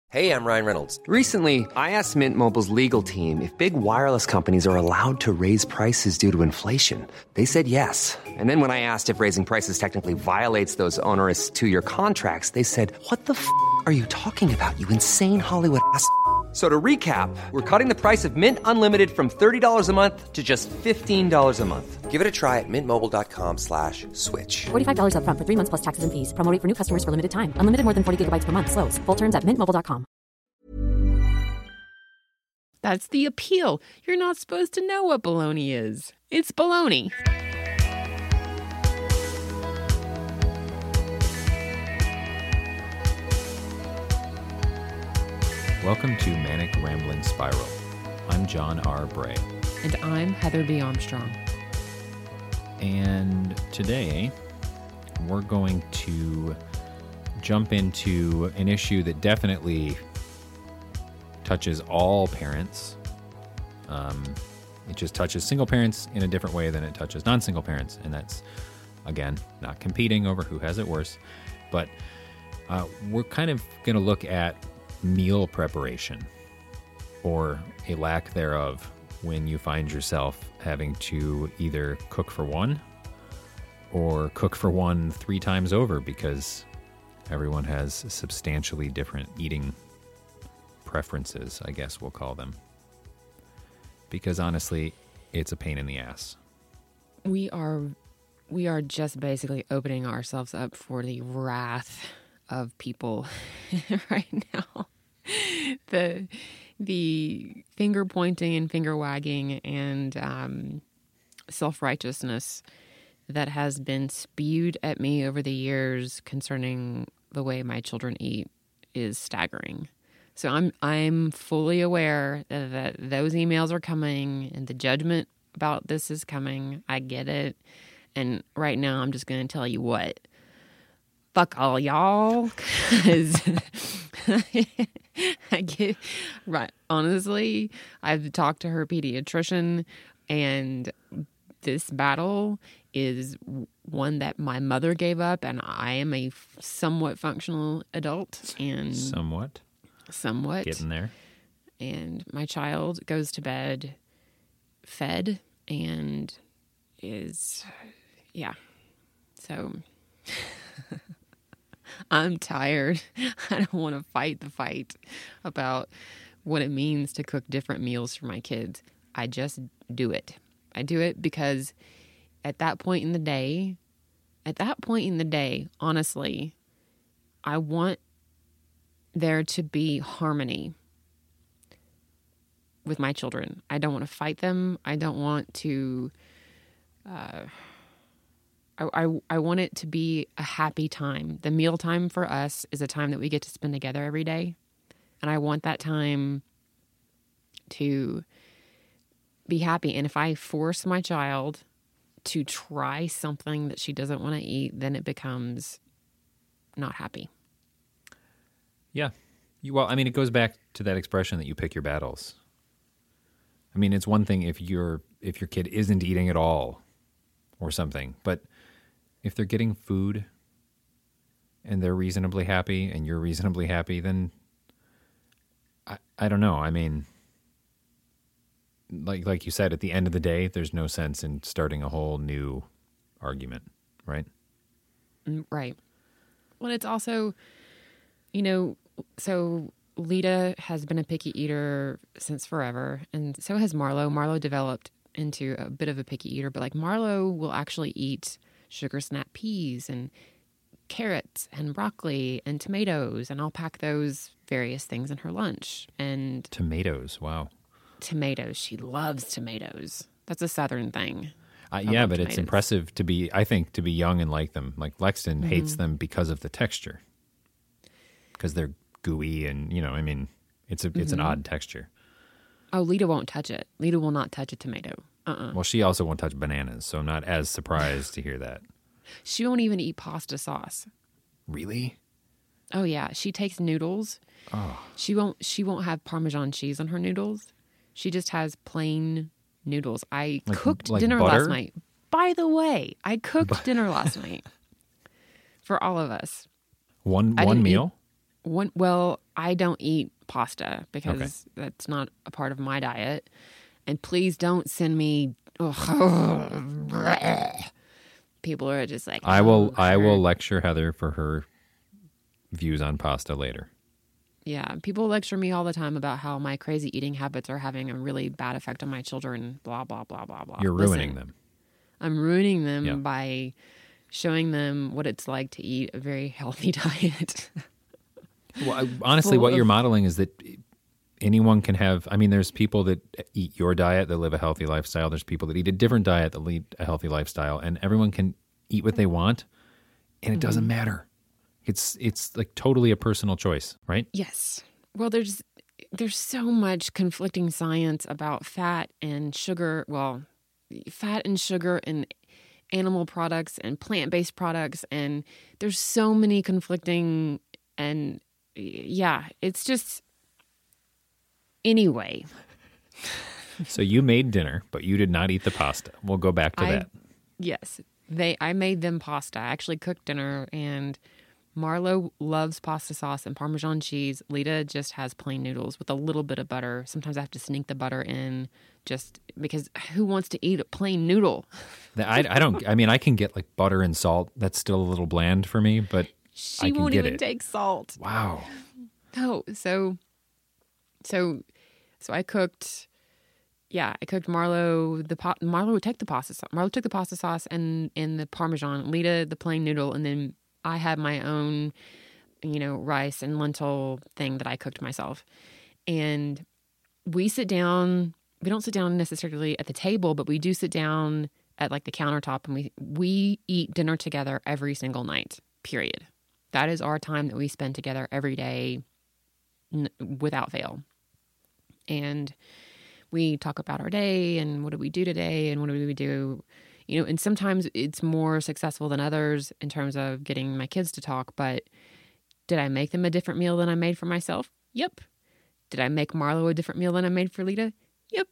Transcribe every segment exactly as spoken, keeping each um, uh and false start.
Hey, I'm Ryan Reynolds. Recently, I asked Mint Mobile's legal team if big wireless companies are allowed to raise prices due to inflation. They said yes. And then when I asked if raising prices technically violates those onerous two-year contracts, they said, what the f*** are you talking about, you insane Hollywood ass f- So to recap, we're cutting the price of Mint Unlimited from thirty dollars a month to just fifteen dollars a month. Give it a try at mintmobile.com slash switch. forty-five dollars up front for three months plus taxes and fees. Promo rate for new customers for limited time. Unlimited more than forty gigabytes per month. Slows full terms at mint mobile dot com. That's the appeal. You're not supposed to know what baloney is. It's baloney. Welcome to Manic Rambling Spiral. I'm John R. Bray. And I'm Heather B. Armstrong. And today, we're going to jump into an issue that definitely touches all parents. Um, it just touches single parents in a different way than it touches non-single parents. And that's, again, not competing over who has it worse. But uh, we're kind of going to look at meal preparation, or a lack thereof, when you find yourself having to either cook for one or cook for one three times over, because everyone has substantially different eating preferences, I guess we'll call them. Because honestly, it's a pain in the ass. We are we are just basically opening ourselves up for the wrath of people right now. The the finger pointing and finger wagging and um, self-righteousness that has been spewed at me over the years concerning the way my children eat is staggering. So I'm I'm fully aware that, that those emails are coming and the judgment about this is coming. I get it. And right now I'm just going to tell you what. Fuck all y'all, because I get, right, honestly, I've talked to her pediatrician, and this battle is one that my mother gave up, and I am a somewhat functional adult. and Somewhat? Somewhat. Getting there. And my child goes to bed fed and is, yeah, so... I'm tired. I don't want to fight the fight about what it means to cook different meals for my kids. I just do it. I do it because at that point in the day, at that point in the day, honestly, I want there to be harmony with my children. I don't want to fight them. I don't want to... Uh, I, I, I want it to be a happy time. The meal time for us is a time that we get to spend together every day. And I want that time to be happy. And if I force my child to try something that she doesn't want to eat, then it becomes not happy. Yeah. You, well, I mean, it goes back to that expression that you pick your battles. I mean, it's one thing if your if your kid isn't eating at all or something, but if they're getting food and they're reasonably happy and you're reasonably happy, then I, I don't know. I mean, like like you said, at the end of the day, there's no sense in starting a whole new argument, right? Right. Well, it's also, you know, so Lita has been a picky eater since forever, and so has Marlo. Marlo developed into a bit of a picky eater, but like Marlo will actually eat sugar snap peas and carrots and broccoli and tomatoes, and I'll pack those various things in her lunch. And tomatoes, wow. Tomatoes. She loves tomatoes. That's a Southern thing. Uh, yeah, but tomatoes. It's impressive to be, I think, to be young and like them. Like Lexton mm-hmm. hates them because of the texture. Because they're gooey and, you know, I mean, it's a it's mm-hmm. an odd texture. Oh, Lita won't touch it. Lita will not touch a tomato. Uh-uh. Well, she also won't touch bananas, so I'm not as surprised to hear that. She won't even eat pasta sauce. Really? Oh, yeah. She takes noodles. Oh. She won't She won't have Parmesan cheese on her noodles. She just has plain noodles. I like, cooked like dinner butter? last night. By the way, I cooked dinner last night for all of us. One I one didn't meal? One, well, I don't eat pasta because Okay. that's not a part of my diet. And please don't send me. Ugh, people are just like, I will. oh, I Heather. will lecture Heather for her views on pasta later. Yeah, people lecture me all the time about how my crazy eating habits are having a really bad effect on my children. Blah blah blah blah blah. You're ruining Listen, them. I'm ruining them Yeah. by showing them what it's like to eat a very healthy diet. Well, I- honestly, Full what you're of- modeling is that anyone can have. I mean, there's people that eat your diet that live a healthy lifestyle. There's people that eat a different diet that lead a healthy lifestyle, and everyone can eat what they want, and it doesn't matter. It's it's like totally a personal choice, right? Yes. Well, there's there's so much conflicting science about fat and sugar. Well, fat and sugar and animal products and plant-based products, and there's so many conflicting. And yeah, it's just anyway. So you made dinner, but you did not eat the pasta. We'll go back to I that. yes, they. I made them pasta. I actually cooked dinner, and Marlo loves pasta sauce and Parmesan cheese. Lita just has plain noodles with a little bit of butter. Sometimes I have to sneak the butter in just because who wants to eat a plain noodle? The- I, I don't. I mean, I can get like butter and salt. That's still a little bland for me, but She I can won't get even it. take salt. Wow. No, so, so, so I cooked. Yeah, I cooked Marlo the pot. Marlo would take the pasta sauce. Marlo took the pasta sauce and and the Parmesan. Lita the plain noodle, and then I had my own, you know, rice and lentil thing that I cooked myself. And we sit down. We don't sit down necessarily at the table, but we do sit down at like the countertop, and we we eat dinner together every single night. Period. That is our time that we spend together every day, n- without fail. And we talk about our day and what did we do today and what did we do, you know. And sometimes it's more successful than others in terms of getting my kids to talk. But did I make them a different meal than I made for myself? Yep. Did I make Marlo a different meal than I made for Lita? Yep.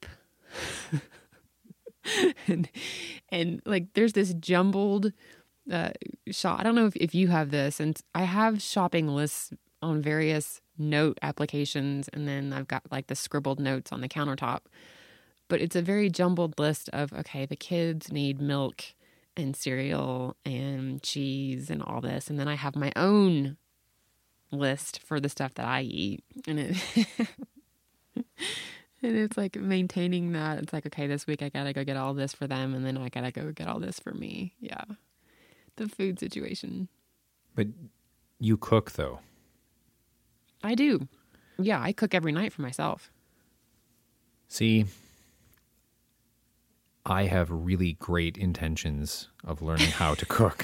and, and like there's this jumbled uh, shop. I don't know if, if you have this, and I have shopping lists on various note applications, and then I've got like the scribbled notes on the countertop. But it's a very jumbled list of, okay, the kids need milk and cereal and cheese and all this. And then I have my own list for the stuff that I eat. And it and it's like maintaining that. It's like, okay, this week I gotta go get all this for them, and then I gotta go get all this for me. Yeah. The food situation. But you cook, though. I do. Yeah, I cook every night for myself. See, I have really great intentions of learning how to cook.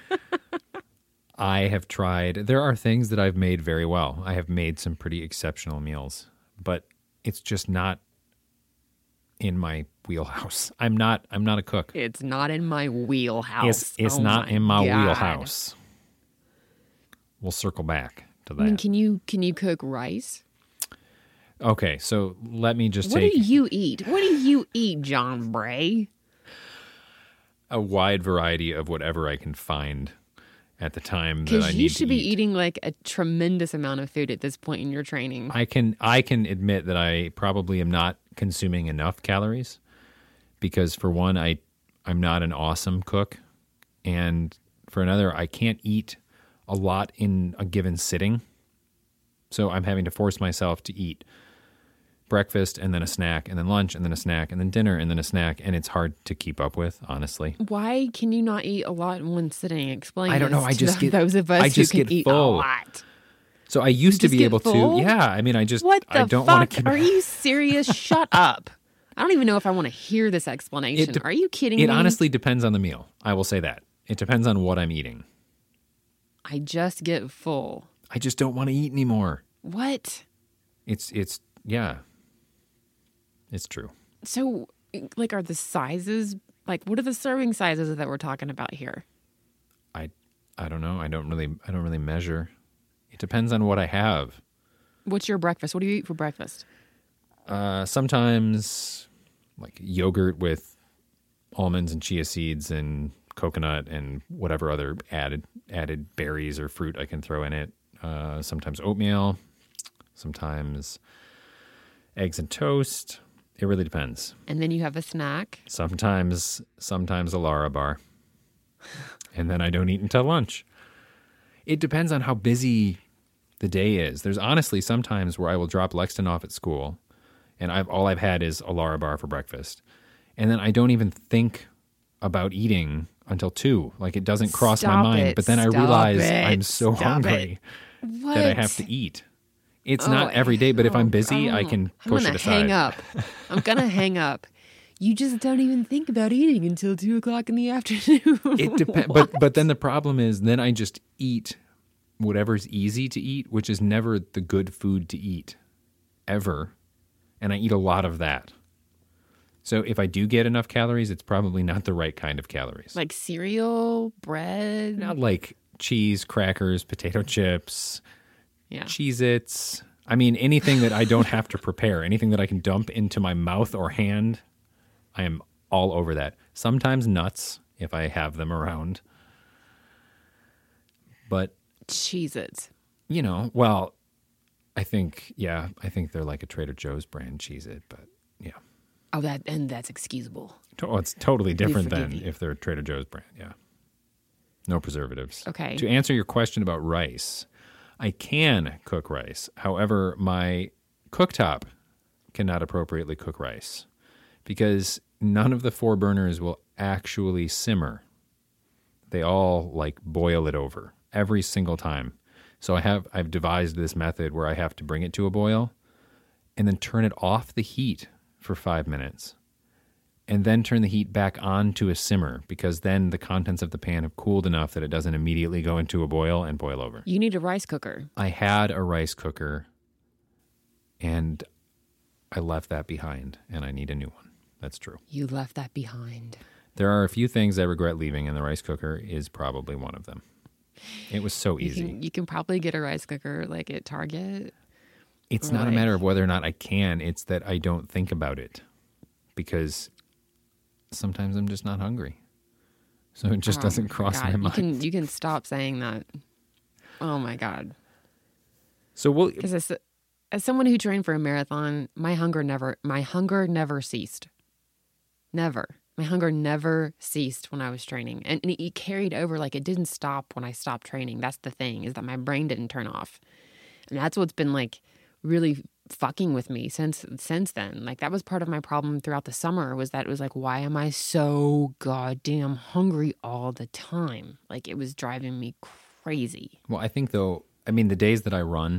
I have tried. There are things that I've made very well. I have made some pretty exceptional meals, but it's just not in my wheelhouse. I'm not. I'm not a cook. It's not in my wheelhouse. It's it's Oh not my in my God. wheelhouse. We'll circle back to I mean, that. can you can you cook rice? Okay, so let me just What take do you eat? What do you eat, John Bray? a wide variety of whatever I can find at the time that I Because need you to should be eat. eating like a tremendous amount of food at this point in your training. I can I can admit that I probably am not consuming enough calories because for one I I'm not an awesome cook, and for another I can't eat a lot in a given sitting. So I'm having to force myself to eat breakfast and then a snack and then lunch and then a snack and then dinner and then a snack, and it's hard to keep up with, honestly. Why can you not eat a lot in one sitting? Explain. I don't know. this I to just the- get- those of us I just who can get eat full. a lot. So I used to just be get able full? to yeah, I mean I just What the I don't fuck? want to keep Are you serious? Shut up. I don't even know if I want to hear this explanation. de- Are you kidding It me? honestly depends on the meal. I will say that. It depends on what I'm eating. I just get full. I just don't want to eat anymore. What? It's it's yeah. It's true. So, like, are the sizes, like, what are the serving sizes that we're talking about here? I I don't know. I don't really I don't really measure. It depends on what I have. What's your breakfast? What do you eat for breakfast? Uh, sometimes like yogurt with almonds and chia seeds and coconut and whatever other added added berries or fruit I can throw in it. uh, sometimes oatmeal, sometimes eggs and toast. It really depends. And then you have a snack. Sometimes, sometimes a Lara bar. And then I don't eat until lunch. It depends on how busy the day is. There's honestly sometimes where I will drop Lexton off at school, and I've all I've had is a Lara bar for breakfast. And then I don't even think about eating until two. Like, it doesn't cross Stop my mind. it. But then I Stop realize it. I'm so Stop hungry What? that I have to eat. It's Oh, not every day, but if I'm busy, oh, I can I'm push gonna it aside. hang up. I'm gonna hang up. You just don't even think about eating until two o'clock in the afternoon. It depends. But, but then the problem is then I just eat whatever's easy to eat, which is never the good food to eat, ever. And I eat a lot of that. So if I do get enough calories, it's probably not the right kind of calories. Like cereal, bread. Not like cheese, crackers, potato chips, Yeah. Cheez-Its. I mean, anything that I don't have to prepare, anything that I can dump into my mouth or hand, I am all over that. Sometimes nuts, if I have them around. But, Cheez-Its. you know, well, I think, yeah, I think they're like a Trader Joe's brand Cheez-It, but yeah. Oh, that and that's excusable. Oh, it's totally different forgive than you. if they're Trader Joe's brand, yeah. No preservatives. Okay. To answer your question about rice, I can cook rice. However, my cooktop cannot appropriately cook rice because none of the four burners will actually simmer. They all like boil it over every single time. So I have I've devised this method where I have to bring it to a boil and then turn it off the heat for five minutes. And then turn the heat back on to a simmer because then the contents of the pan have cooled enough that it doesn't immediately go into a boil and boil over. You need a rice cooker. I had a rice cooker and I left that behind and I need a new one. That's true. You left that behind. There are a few things I regret leaving and the rice cooker is probably one of them. It was so You easy. can, you can probably get a rice cooker like at Target. It's or not a like- matter of whether or not I can. It's that I don't think about it because sometimes I'm just not hungry. So it just Oh doesn't my cross God. my You mind. can you can stop saying that. Oh my God. So we'll, Because as, as someone who trained for a marathon, my hunger never my hunger never ceased. Never. My hunger never ceased when I was training. And, and it carried over, like it didn't stop when I stopped training. That's the thing, is that my brain didn't turn off. And that's what's been like really fucking with me since since then. Like that was part of my problem throughout the summer, was that it was like, why am I so goddamn hungry all the time? Like it was driving me crazy. well, I think though, I mean, the days that I run,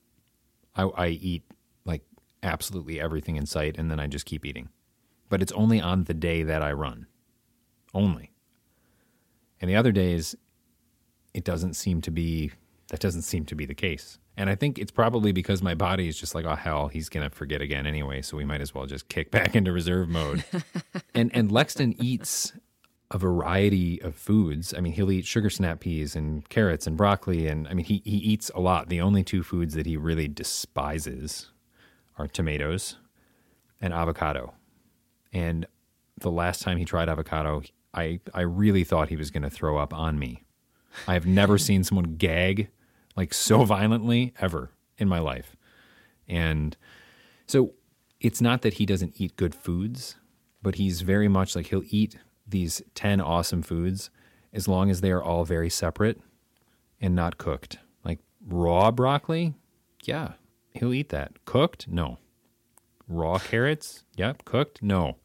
I, I eat like absolutely everything in sight and then I just keep eating. But it's only on the day that I run. Only. And the other days, it doesn't seem to be, that doesn't seem to be the case. And I think it's probably because my body is just like, oh, hell, he's going to forget again anyway, so we might as well just kick back into reserve mode. and and Lexton eats a variety of foods. I mean, he'll eat sugar snap peas and carrots and broccoli, and I mean, he, he eats a lot. The only two foods that he really despises are tomatoes and avocado. And the last time he tried avocado, I, I really thought he was going to throw up on me. I have never seen someone gag like so violently ever in my life. And so it's not that he doesn't eat good foods, but he's very much like he'll eat these ten awesome foods as long as they are all very separate and not cooked. Like raw broccoli, yeah, he'll eat that. Cooked? No. Raw carrots? Yep. Cooked? No.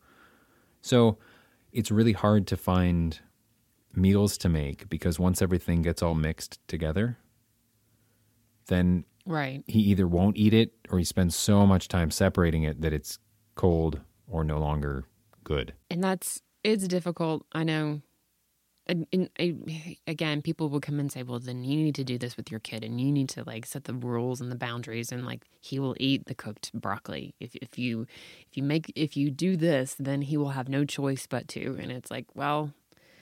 So it's really hard to find meals to make because once everything gets all mixed together, then Right. he either won't eat it or he spends so much time separating it that it's cold or no longer good. And that's, it's difficult. I know. And, and I, again, people will come and say, well, then you need to do this with your kid and you need to like set the rules and the boundaries, and like he will eat the cooked broccoli. If if you if you make if you do this, then he will have no choice but to. And it's like, well,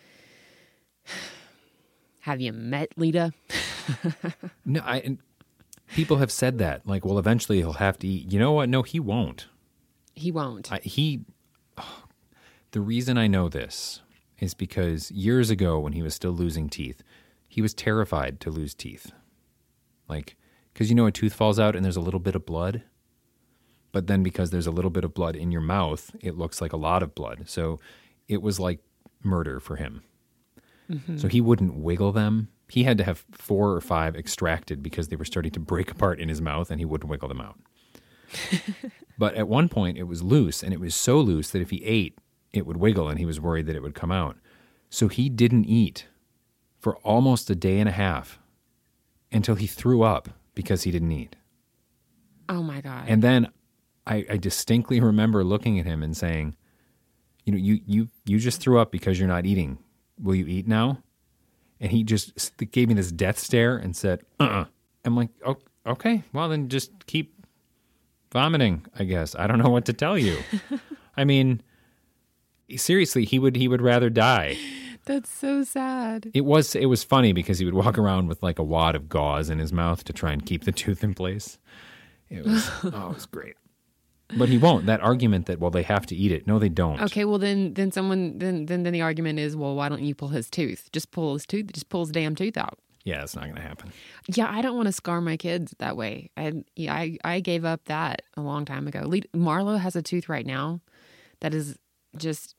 have you met Lita? No, I and people have said that. Like, well, eventually he'll have to eat. You know what? No, he won't. He won't. I, he. Oh, the reason I know this is because years ago when he was still losing teeth, he was terrified to lose teeth. Like, because you know a tooth falls out and there's a little bit of blood, but then because there's a little bit of blood in your mouth, it looks like a lot of blood. So it was like murder for him. Mm-hmm. So he wouldn't wiggle them. He had to have four or five extracted because they were starting to break apart in his mouth, and he wouldn't wiggle them out. But at one point, it was loose, and it was so loose that if he ate, it would wiggle, and he was worried that it would come out. So he didn't eat for almost a day and a half until he threw up because he didn't eat. Oh, my God. And then I, I distinctly remember looking at him and saying, you know, you, you, you just threw up because you're not eating. Will you eat now? And he just gave me this death stare and said, uh-uh. I'm like, oh, okay, well, then just keep vomiting, I guess. I don't know what to tell you. I mean, seriously, he would he would rather die. That's so sad. It was it was funny because he would walk around with like a wad of gauze in his mouth to try and keep the tooth in place. It was oh, it was great. But he won't. That argument that, well, they have to eat it. No, they don't. Okay, well then then someone then then then the argument is, well, why don't you pull his tooth? Just pull his tooth, just pull his damn tooth out. Yeah, it's not going to happen. Yeah, I don't want to scar my kids that way. I yeah, I, I gave up that a long time ago. Le- Marlo has a tooth right now that is just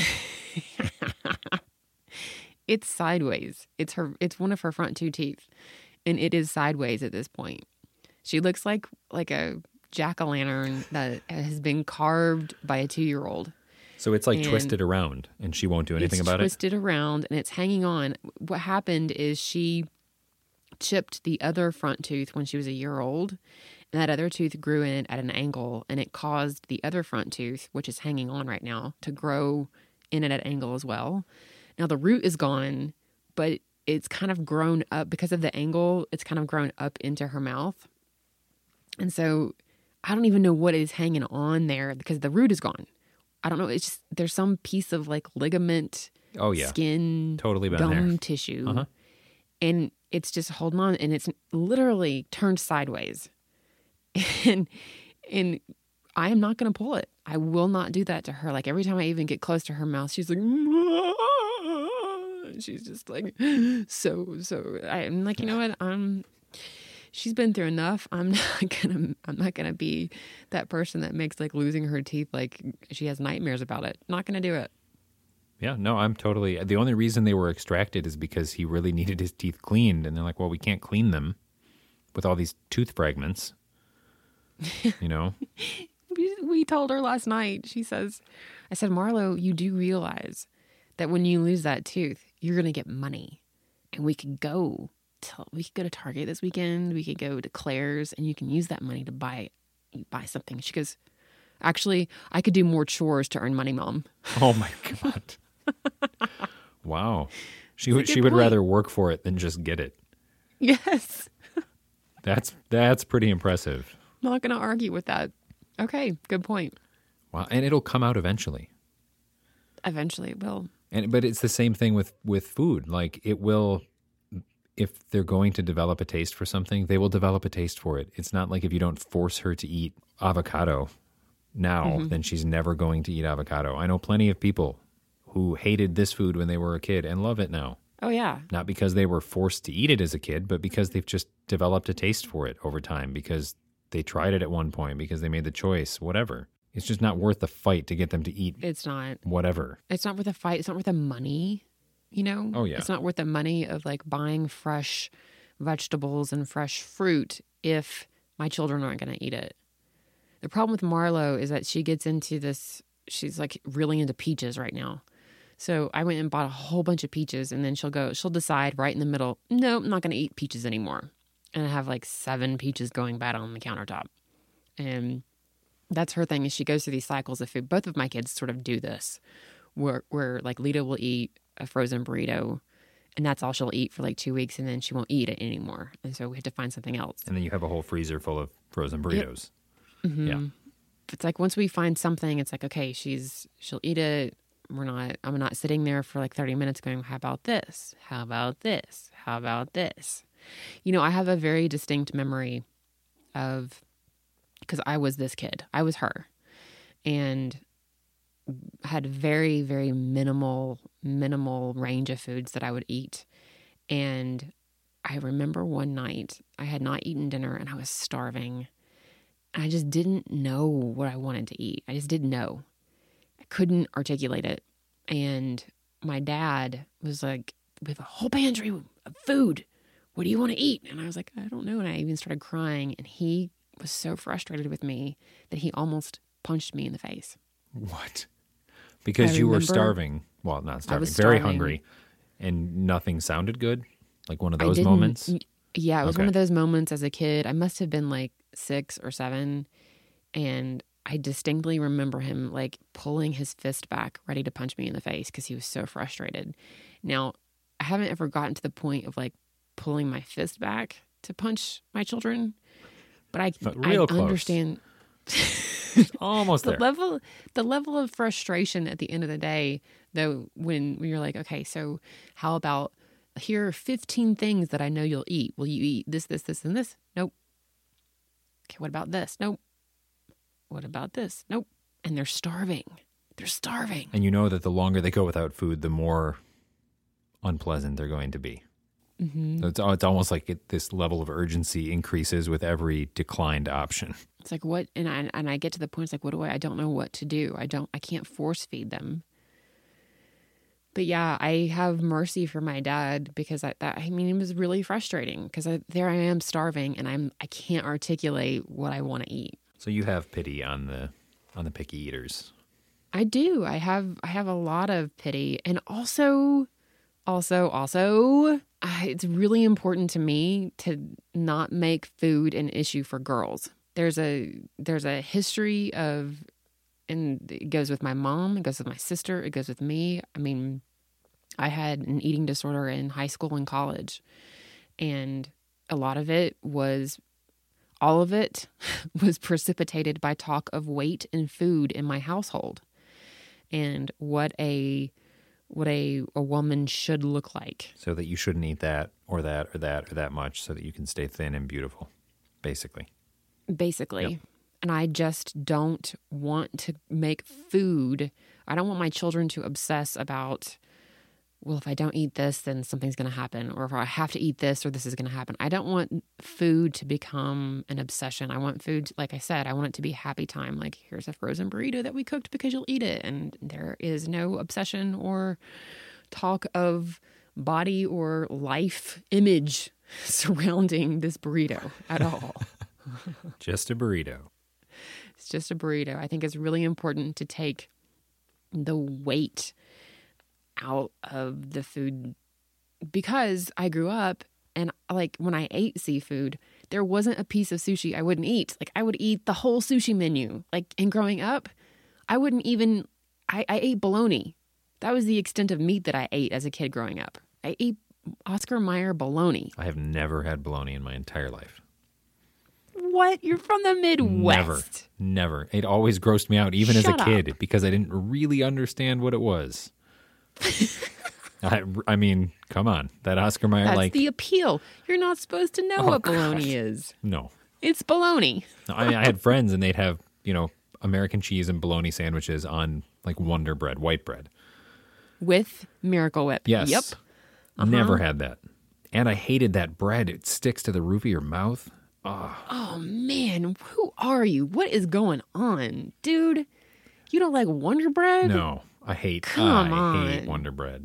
it's sideways. It's her it's one of her front two teeth, and it is sideways at this point. She looks like like a jack-o'-lantern that has been carved by a two-year-old. So it's like and twisted around, and she won't do anything about it? It's twisted around, and it's hanging on. What happened is she chipped the other front tooth when she was a year old, and that other tooth grew in it at an angle, and it caused the other front tooth, which is hanging on right now, to grow in at an angle as well. Now, the root is gone, but it's kind of grown up. Because of the angle, it's kind of grown up into her mouth. And so I don't even know what is hanging on there because the root is gone. I don't know. It's just there's some piece of like ligament, oh yeah, skin, totally been gum there. tissue, uh-huh. and it's just holding on, and it's literally turned sideways. And and I am not going to pull it. I will not do that to her. Like every time I even get close to her mouth, she's like, she's just like so so. I'm like, you know what? I'm. She's been through enough. I'm not gonna. I'm not gonna be that person that makes like losing her teeth like she has nightmares about it. Not gonna do it. Yeah, no, I'm totally. The only reason they were extracted is because he really needed his teeth cleaned, and they're like, well, we can't clean them with all these tooth fragments. You know. we, we told her last night. She says, "I said, Marlo, you do realize that when you lose that tooth, you're gonna get money, and we could go." We could go to Target this weekend. We could go to Claire's, and you can use that money to buy buy something. She goes, actually, I could do more chores to earn money, Mom. Oh my God! Wow, she would she would point. rather work for it than just get it. Yes, that's that's pretty impressive. Not going to argue with that. Okay, good point. Wow, and it'll come out eventually. Eventually, it will. And but it's the same thing with with food. Like it will. If they're going to develop a taste for something, they will develop a taste for it. It's not like if you don't force her to eat avocado now, mm-hmm. then she's never going to eat avocado. I know plenty of people who hated this food when they were a kid and love it now. Oh, yeah. Not because they were forced to eat it as a kid, but because they've just developed a taste for it over time, because they tried it at one point, because they made the choice, whatever. It's just not worth the fight to get them to eat It's not. whatever. It's not worth the fight. It's not worth the money. You know? Oh, yeah. It's not worth the money of like buying fresh vegetables and fresh fruit if my children aren't going to eat it. The problem with Marlo is that she gets into this, she's like really into peaches right now. So I went and bought a whole bunch of peaches, and then she'll go, she'll decide right in the middle, no, I'm not going to eat peaches anymore. And I have like seven peaches going bad on the countertop. And that's her thing, is she goes through these cycles of food. Both of my kids sort of do this, where, where like Lita will eat a frozen burrito, and that's all she'll eat for like two weeks, and then she won't eat it anymore. And so we have to find something else. And then you have a whole freezer full of frozen burritos. Yep. Mm-hmm. Yeah. It's like once we find something, it's like, okay, she's she'll eat it. We're not, I'm not sitting there for like thirty minutes going, how about this? How about this? How about this? You know, I have a very distinct memory of, because I was this kid. I was her. And had very, very minimal, minimal range of foods that I would eat. And I remember one night I had not eaten dinner and I was starving. I just didn't know what I wanted to eat. I just didn't know. I couldn't articulate it. And my dad was like, we have a whole pantry of food. What do you want to eat? And I was like, I don't know. And I even started crying. And he was so frustrated with me that he almost punched me in the face. What? Because I you were remember- starving. Well, not I starving. was Very starving. hungry. And nothing sounded good? Like one of I those didn't- moments? Yeah, it was Okay. one of those moments as a kid. I must have been like six or seven. And I distinctly remember him like pulling his fist back, ready to punch me in the face because he was so frustrated. Now, I haven't ever gotten to the point of like pulling my fist back to punch my children, but I, But real I close. understand Almost the there. level the level of frustration at the end of the day, though, when, when you're like, okay, so how about here are fifteen things that I know you'll eat. Will you eat this, this, this, and this? Nope. Okay, what about this? Nope. What about this? Nope. And they're starving. They're starving. And you know that the longer they go without food, the more unpleasant they're going to be. Mm-hmm. So it's, it's almost like it, this level of urgency increases with every declined option. It's like, what? And I, and I get to the point, it's like, what do I, I don't know what to do. I don't, I can't force feed them. But yeah, I have mercy for my dad because I, that, I mean, it was really frustrating because I, there I am starving and I'm, I can't articulate what I want to eat. So you have pity on the on the picky eaters. I do. I have, I have a lot of pity. And also, also, also, I, it's really important to me to not make food an issue for girls. There's a, there's a history of, and it goes with my mom, it goes with my sister, it goes with me. I mean, I had an eating disorder in high school and college, and a lot of it was, all of it was precipitated by talk of weight and food in my household and what a, what a, a woman should look like. So that you shouldn't eat that or that or that or that much so that you can stay thin and beautiful, basically. Basically. Yep. And I just don't want to make food. I don't want my children to obsess about, well, if I don't eat this, then something's going to happen. Or if I have to eat this, or this is going to happen. I don't want food to become an obsession. I want food, like I said, I want it to be happy time. Like, here's a frozen burrito that we cooked because you'll eat it. And there is no obsession or talk of body or life image surrounding this burrito at all. Just a burrito. It's just a burrito. I think it's really important to take the weight out of the food because I grew up and like when I ate seafood, there wasn't a piece of sushi I wouldn't eat. Like I would eat the whole sushi menu. Like, and growing up, I wouldn't even, I, I ate bologna. That was the extent of meat that I ate as a kid growing up. I ate Oscar Mayer bologna. I have never had bologna in my entire life. What? You're from the Midwest. Never. Never. It always grossed me out, even as Shut a kid, up. because I didn't really understand what it was. I, I mean, come on. That Oscar Mayer, That's like, the appeal. You're not supposed to know Oh, what bologna gosh. is. no. It's bologna. I, I had friends and they'd have, you know, American cheese and bologna sandwiches on like Wonder Bread, white bread. With Miracle Whip. Yes. Yep. Uh-huh. Never had that. And I hated that bread. It sticks to the roof of your mouth. Oh, man. Who are you? What is going on? Dude, you don't like Wonder Bread? No, I hate, Come I hate on. Wonder Bread.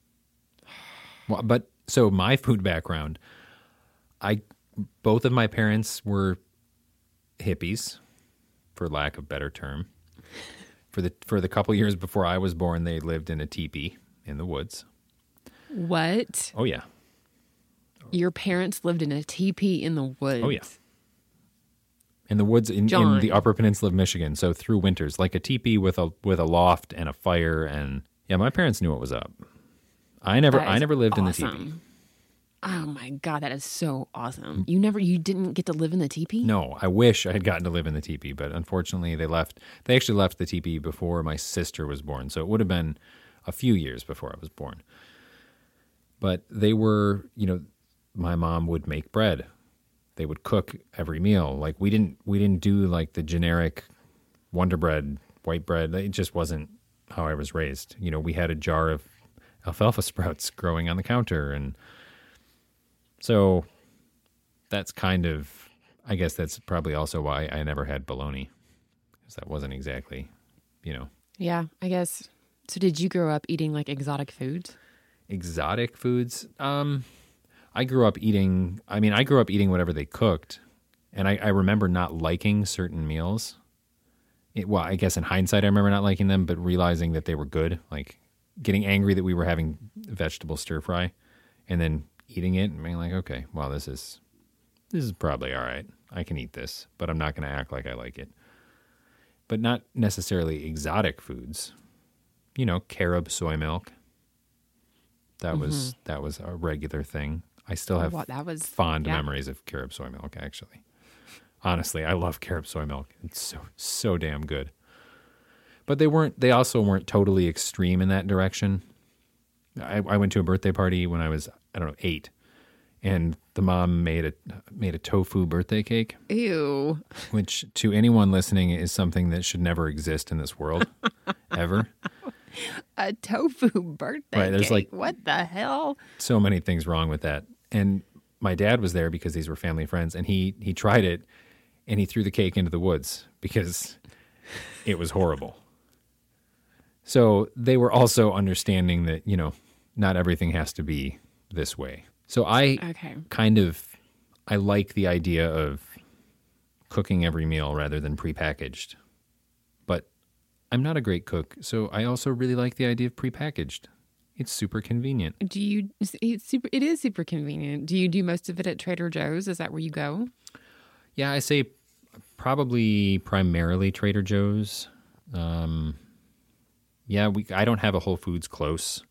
Well, but so my food background, I, both of my parents were hippies, for lack of better term. For the for the couple years before I was born, they lived in a teepee in the woods. What? Oh yeah, Your parents lived in a teepee in the woods. oh yeah. In the woods in, in John. the Upper Peninsula of Michigan, so through winters, like a teepee with a with a loft and a fire, and yeah, my parents knew what was up. I never That I is never lived in the teepee. awesome. Oh my God, that is so awesome. You never, you didn't get to live in the teepee? No, I wish I had gotten to live in the teepee, but unfortunately they left. They actually left the teepee before my sister was born, so it would have been a few years before I was born. But they were, you know, my mom would make bread. They would cook every meal. Like we didn't, we didn't do like the generic Wonder Bread, white bread. It just wasn't how I was raised. You know, we had a jar of alfalfa sprouts growing on the counter, and So that's kind of, I guess that's probably also why I never had bologna, because that wasn't exactly, you know. Yeah, I guess. So did you grow up eating like exotic foods? Exotic foods? Um, I grew up eating, I mean, I grew up eating whatever they cooked. And I, I remember not liking certain meals. It, well, I guess in hindsight, I remember not liking them, but realizing that they were good. Like getting angry that we were having vegetable stir fry and then eating it and being like, okay, well, this is, this is probably all right. I can eat this, but I'm not going to act like I like it. But not necessarily exotic foods. You know, carob soy milk. That mm-hmm. was that was a regular thing. I still have well, that was, fond yeah. memories of carob soy milk, actually. Honestly, I love carob soy milk. It's so so damn good. But they weren't. They also weren't totally extreme in that direction. I, I went to a birthday party when I was I don't know eight, and the mom made a made a tofu birthday cake. Ew. Which to anyone listening is something that should never exist in this world, ever. A tofu birthday right, there's cake. Like what the hell? So many things wrong with that. And my dad was there because these were family friends, and he he tried it, and he threw the cake into the woods because it was horrible. So they were also understanding that, you know, not everything has to be this way. So I okay. kind of, I like the idea of cooking every meal rather than prepackaged. But I'm not a great cook, so I also really like the idea of prepackaged. It's super convenient. Do you, it's super, it is super convenient. Do you do most of it at Trader Joe's? Is that where you go? Yeah, I say probably primarily Trader Joe's. Um, yeah, we I don't have a Whole Foods close.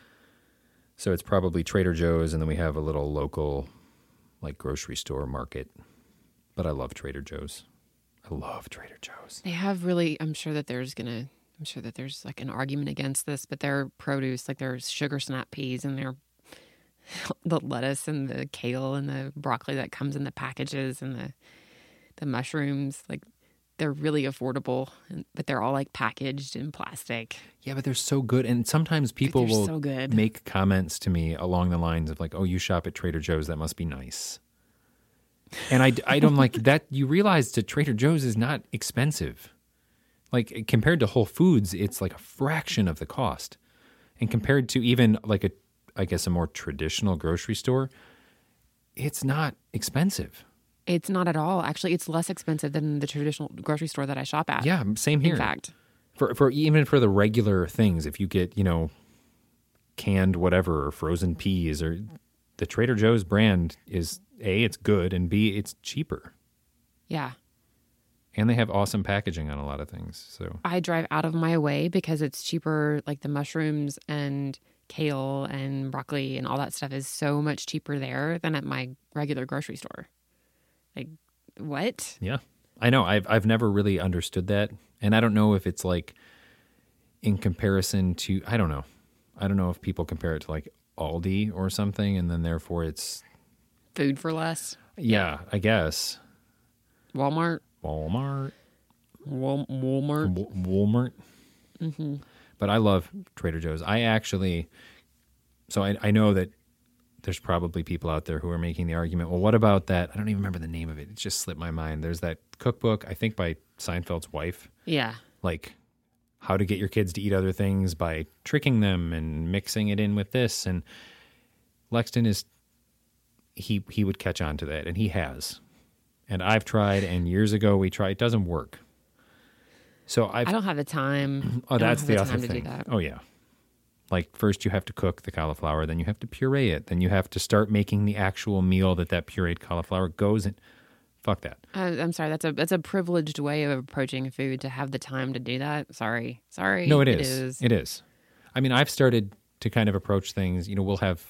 So it's probably Trader Joe's, and then we have a little local, like, grocery store market. But I love Trader Joe's. I love Trader Joe's. They have really, I'm sure that there's going to, I'm sure that there's, like, an argument against this, but their produce, like, their sugar snap peas and their, the lettuce and the kale and the broccoli that comes in the packages and the, the mushrooms, like, they're really affordable, but they're all like packaged in plastic. Yeah, but they're so good. And sometimes people will so good. make comments to me along the lines of like, oh, you shop at Trader Joe's, that must be nice. And I, I don't like that. You realize that Trader Joe's is not expensive. Like compared to Whole Foods, it's like a fraction of the cost. And compared to even like a, I guess a more traditional grocery store, it's not expensive. It's not at all. Actually, it's less expensive than the traditional grocery store that I shop at. Yeah, same here. In fact. For for even for the regular things, if you get, you know, canned whatever or frozen peas or the Trader Joe's brand is A, it's good, and B, it's cheaper. Yeah. And they have awesome packaging on a lot of things. So I drive out of my way because it's cheaper, like the mushrooms and kale and broccoli and all that stuff is so much cheaper there than at my regular grocery store. Like, what? Yeah, I know. I've I've never really understood that. And I don't know if it's like in comparison to, I don't know. I don't know if people compare it to like Aldi or something, and then therefore it's... Food for less? Yeah, I guess. Walmart? Walmart. Wal- Walmart. W- Walmart. Mm-hmm. But I love Trader Joe's. I actually... So I, I know that there's probably people out there who are making the argument, well, what about that? I don't even remember the name of it. It just slipped my mind. There's that cookbook, I think by Seinfeld's wife. Yeah. Like how to get your kids to eat other things by tricking them and mixing it in with this. And Lexton is, he, he would catch on to that, and he has. And I've tried, and years ago we tried. It doesn't work. So I've, I don't have the time. Oh, that's the, the other time thing. to do that. Oh, yeah. Like, first you have to cook the cauliflower, then you have to puree it, then you have to start making the actual meal that that pureed cauliflower goes in. Fuck that. Uh, I'm sorry. That's a that's a privileged way of approaching food to have the time to do that. Sorry. Sorry. No, it is. It is. It is. I mean, I've started to kind of approach things, you know, we'll have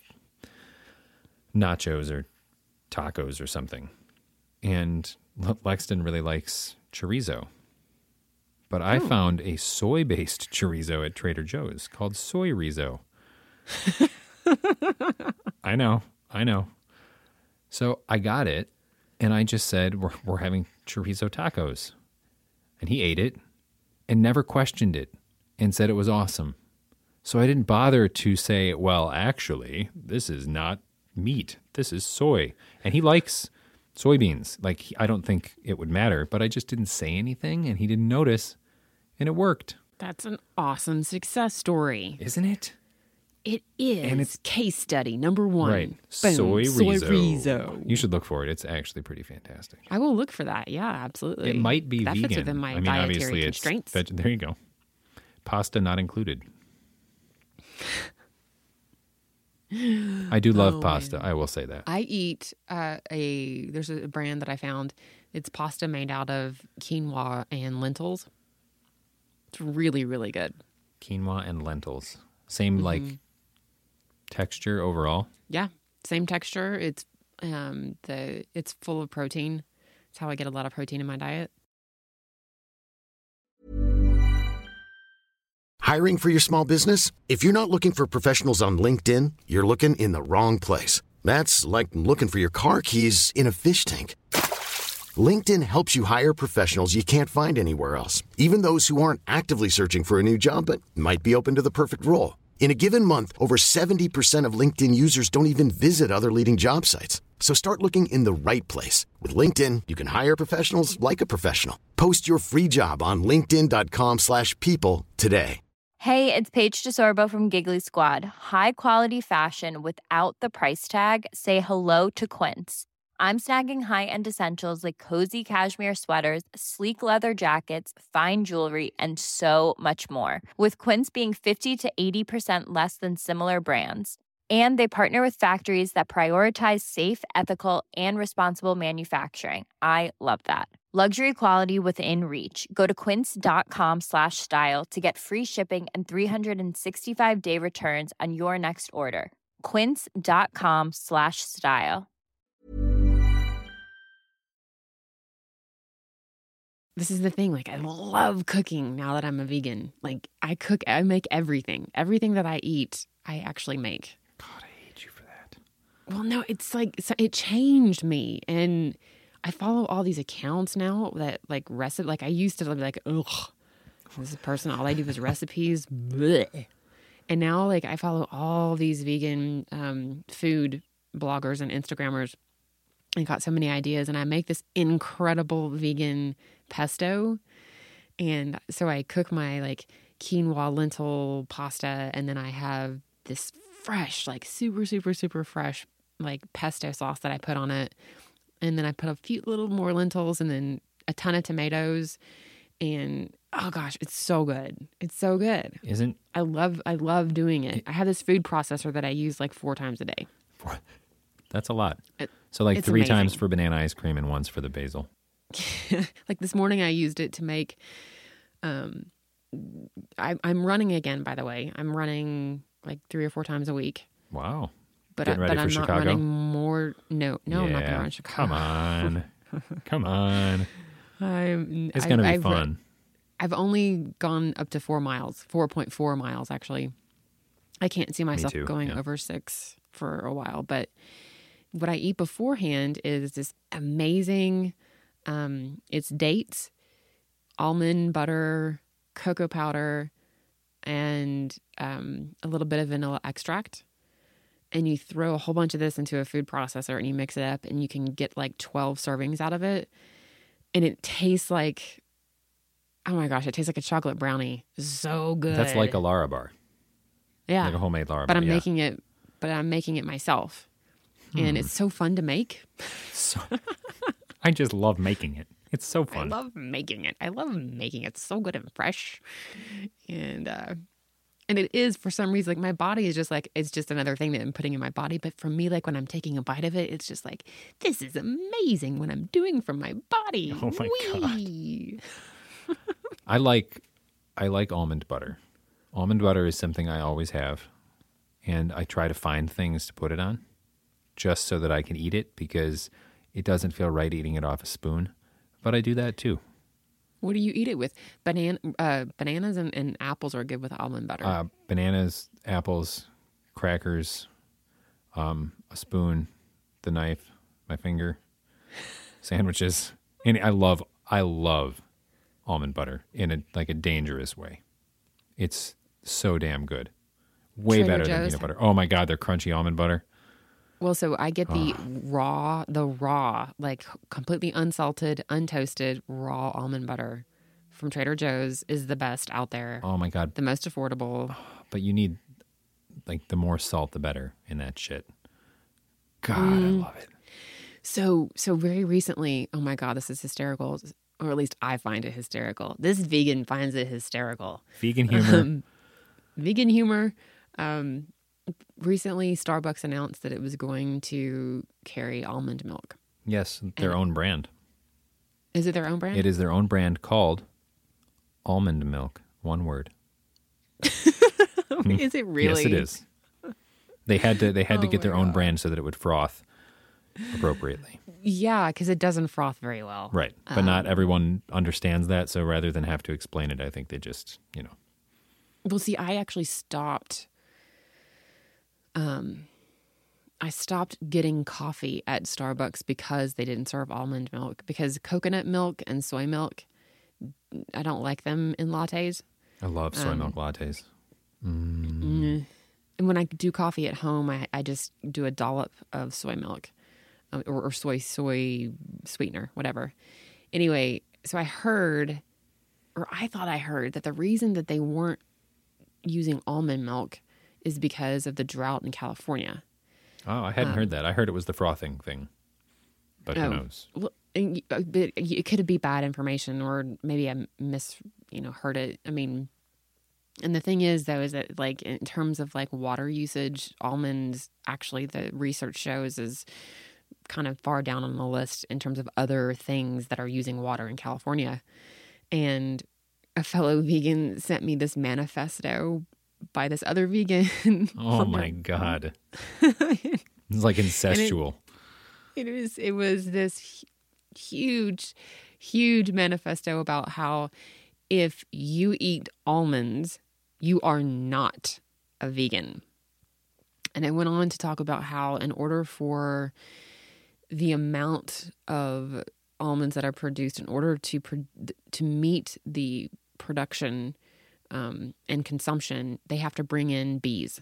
nachos or tacos or something. And Lexton really likes chorizo. But I oh. found a soy-based chorizo at Trader Joe's called Soy Rizo. I know, I know. So I got it, and I just said, we're, we're having chorizo tacos. And he ate it and never questioned it and said it was awesome. So I didn't bother to say, well, actually, this is not meat. This is soy. And he likes soybeans. Like, he, I don't think it would matter, but I just didn't say anything, and he didn't notice, and it worked. That's an awesome success story. Isn't it? It is. And it's case study number one. Right. Boom. Soy Soy Rizo. Rizo. You should look for it. It's actually pretty fantastic. I will look for that. Yeah, absolutely. It might be that vegan. fits within my I mean, dietary obviously constraints. it's veg- there you go. Pasta not included. I do love Oh, pasta. man. I will say that. I eat uh, a, there's a brand that I found. It's pasta made out of quinoa and lentils. It's really, really good. Quinoa and lentils. Same Mm-hmm. like texture overall. Yeah, same texture. It's um the it's full of protein. It's how I get a lot of protein in my diet. Hiring for your small business? If you're not looking for professionals on LinkedIn, you're looking in the wrong place. That's like looking for your car keys in a fish tank. LinkedIn helps you hire professionals you can't find anywhere else, even those who aren't actively searching for a new job but might be open to the perfect role. In a given month, over seventy percent of LinkedIn users don't even visit other leading job sites. So start looking in the right place. With LinkedIn, you can hire professionals like a professional. Post your free job on linkedin.com slash people today. Hey, it's Paige DeSorbo from Giggly Squad. High quality fashion without the price tag. Say hello to Quince. I'm snagging high-end essentials like cozy cashmere sweaters, sleek leather jackets, fine jewelry, and so much more. With Quince being fifty to eighty percent less than similar brands. And they partner with factories that prioritize safe, ethical, and responsible manufacturing. I love that. Luxury quality within reach. Go to quince.com slash style to get free shipping and three sixty-five day returns on your next order. Quince.com slash style. This is the thing. Like, I love cooking now that I'm a vegan. Like, I cook, I make everything. Everything that I eat, I actually make. God, I hate you for that. Well, no, it's like, so it changed me. And I follow all these accounts now that like recipe, like I used to be like, ugh, this is a person, all I do is recipes. Blech. And now like I follow all these vegan um, food bloggers and Instagrammers and got so many ideas. And I make this incredible vegan pesto. And so I cook my like quinoa lentil pasta. And then I have this fresh, like super, super, super fresh, like pesto sauce that I put on it. And then I put a few little more lentils and then a ton of tomatoes. And oh gosh, it's so good. It's so good. Isn't I love I love doing it. I have this food processor that I use like four times a day. that's a lot. It, So like it's three amazing. times for banana ice cream and once for the basil. Like this morning I used it to make um I I'm running again, by the way. I'm running like three or four times a week. Wow. But, I, Getting ready but for I'm Chicago? not running more. No, no, I'm not going Yeah, to run Chicago. Come on. Come on. I'm, It's I- going to be I've, fun. I've only gone up to four miles, four point four miles, actually. I can't see myself too, going yeah. over six for a while. But what I eat beforehand is this amazing, um, it's dates, almond butter, cocoa powder, and um, a little bit of vanilla extract. And you throw a whole bunch of this into a food processor and you mix it up and you can get like twelve servings out of it. And it tastes like, oh my gosh, it tastes like a chocolate brownie. So good. That's like a Lara bar. yeah. Like a homemade Lara but bar. I'm yeah. making it, but I'm making it myself. And it's so fun to make. So, I just love making it. It's so I fun. love making it. I love making it. It's so good and fresh. And, uh, and it is, for some reason, like my body is just like, it's just another thing that I'm putting in my body. But for me, like when I'm taking a bite of it, it's just like, this is amazing what I'm doing for my body. Oh my Whee! I like I like almond butter. Almond butter is something I always have, and I try to find things to put it on just so that I can eat it because it doesn't feel right eating it off a spoon. But I do that too. What do you eat it with? Banana, uh, bananas and, and apples are good with almond butter. Uh, bananas, apples, crackers, um, a spoon, the knife, my finger, sandwiches. And I love I love almond butter in a like a dangerous way. It's so damn good. Way Trader better than Joe's. peanut butter. Oh my God, their crunchy almond butter. Well, so I get the raw, the raw, like completely unsalted, untoasted, raw almond butter from Trader Joe's is the best out there. Oh my God. The most affordable. But you need, like, the more salt, the better in that shit. God, Mm. I love it. So, so very recently, oh my God, this is hysterical. Or at least I find it hysterical. This vegan finds it hysterical. Vegan humor. Um, vegan humor. Um, recently, Starbucks announced that it was going to carry almond milk. Yes, their And- own brand. Is it their own brand? It is their own brand called Almond Milk. One word. Is it really? Yes, it is. They had to. They had to Oh get their my own God. brand so that it would froth appropriately. Yeah, because it doesn't froth very well. Right, but Um, not everyone understands that. So rather than have to explain it, I think they just, you know. Well, see, I actually stopped. Um, I stopped getting coffee at Starbucks because they didn't serve almond milk. Because coconut milk and soy milk, I don't like them in lattes. I love soy Um, milk lattes. Mm. And when I do coffee at home, I, I just do a dollop of soy milk uh, or, or soy soy sweetener, whatever. Anyway, so I heard, or I thought I heard, that the reason that they weren't using almond milk is because of the drought in California. Oh, I hadn't Um, heard that. I heard it was the frothing thing, but who Oh. knows? Well, and y- uh, but it could be bad information, or maybe I mis, you know, heard it. I mean, and the thing is, though, is that like in terms of like water usage, almonds actually the research shows is kind of far down on the list in terms of other things that are using water in California. And a fellow vegan sent me this manifesto by this other vegan. Oh on my their- God. It's like incestual. It was it was this hu- huge, huge manifesto about how if you eat almonds, you are not a vegan. And it went on to talk about how in order for the amount of almonds that are produced, in order to pro- to meet the production um, and consumption, they have to bring in bees.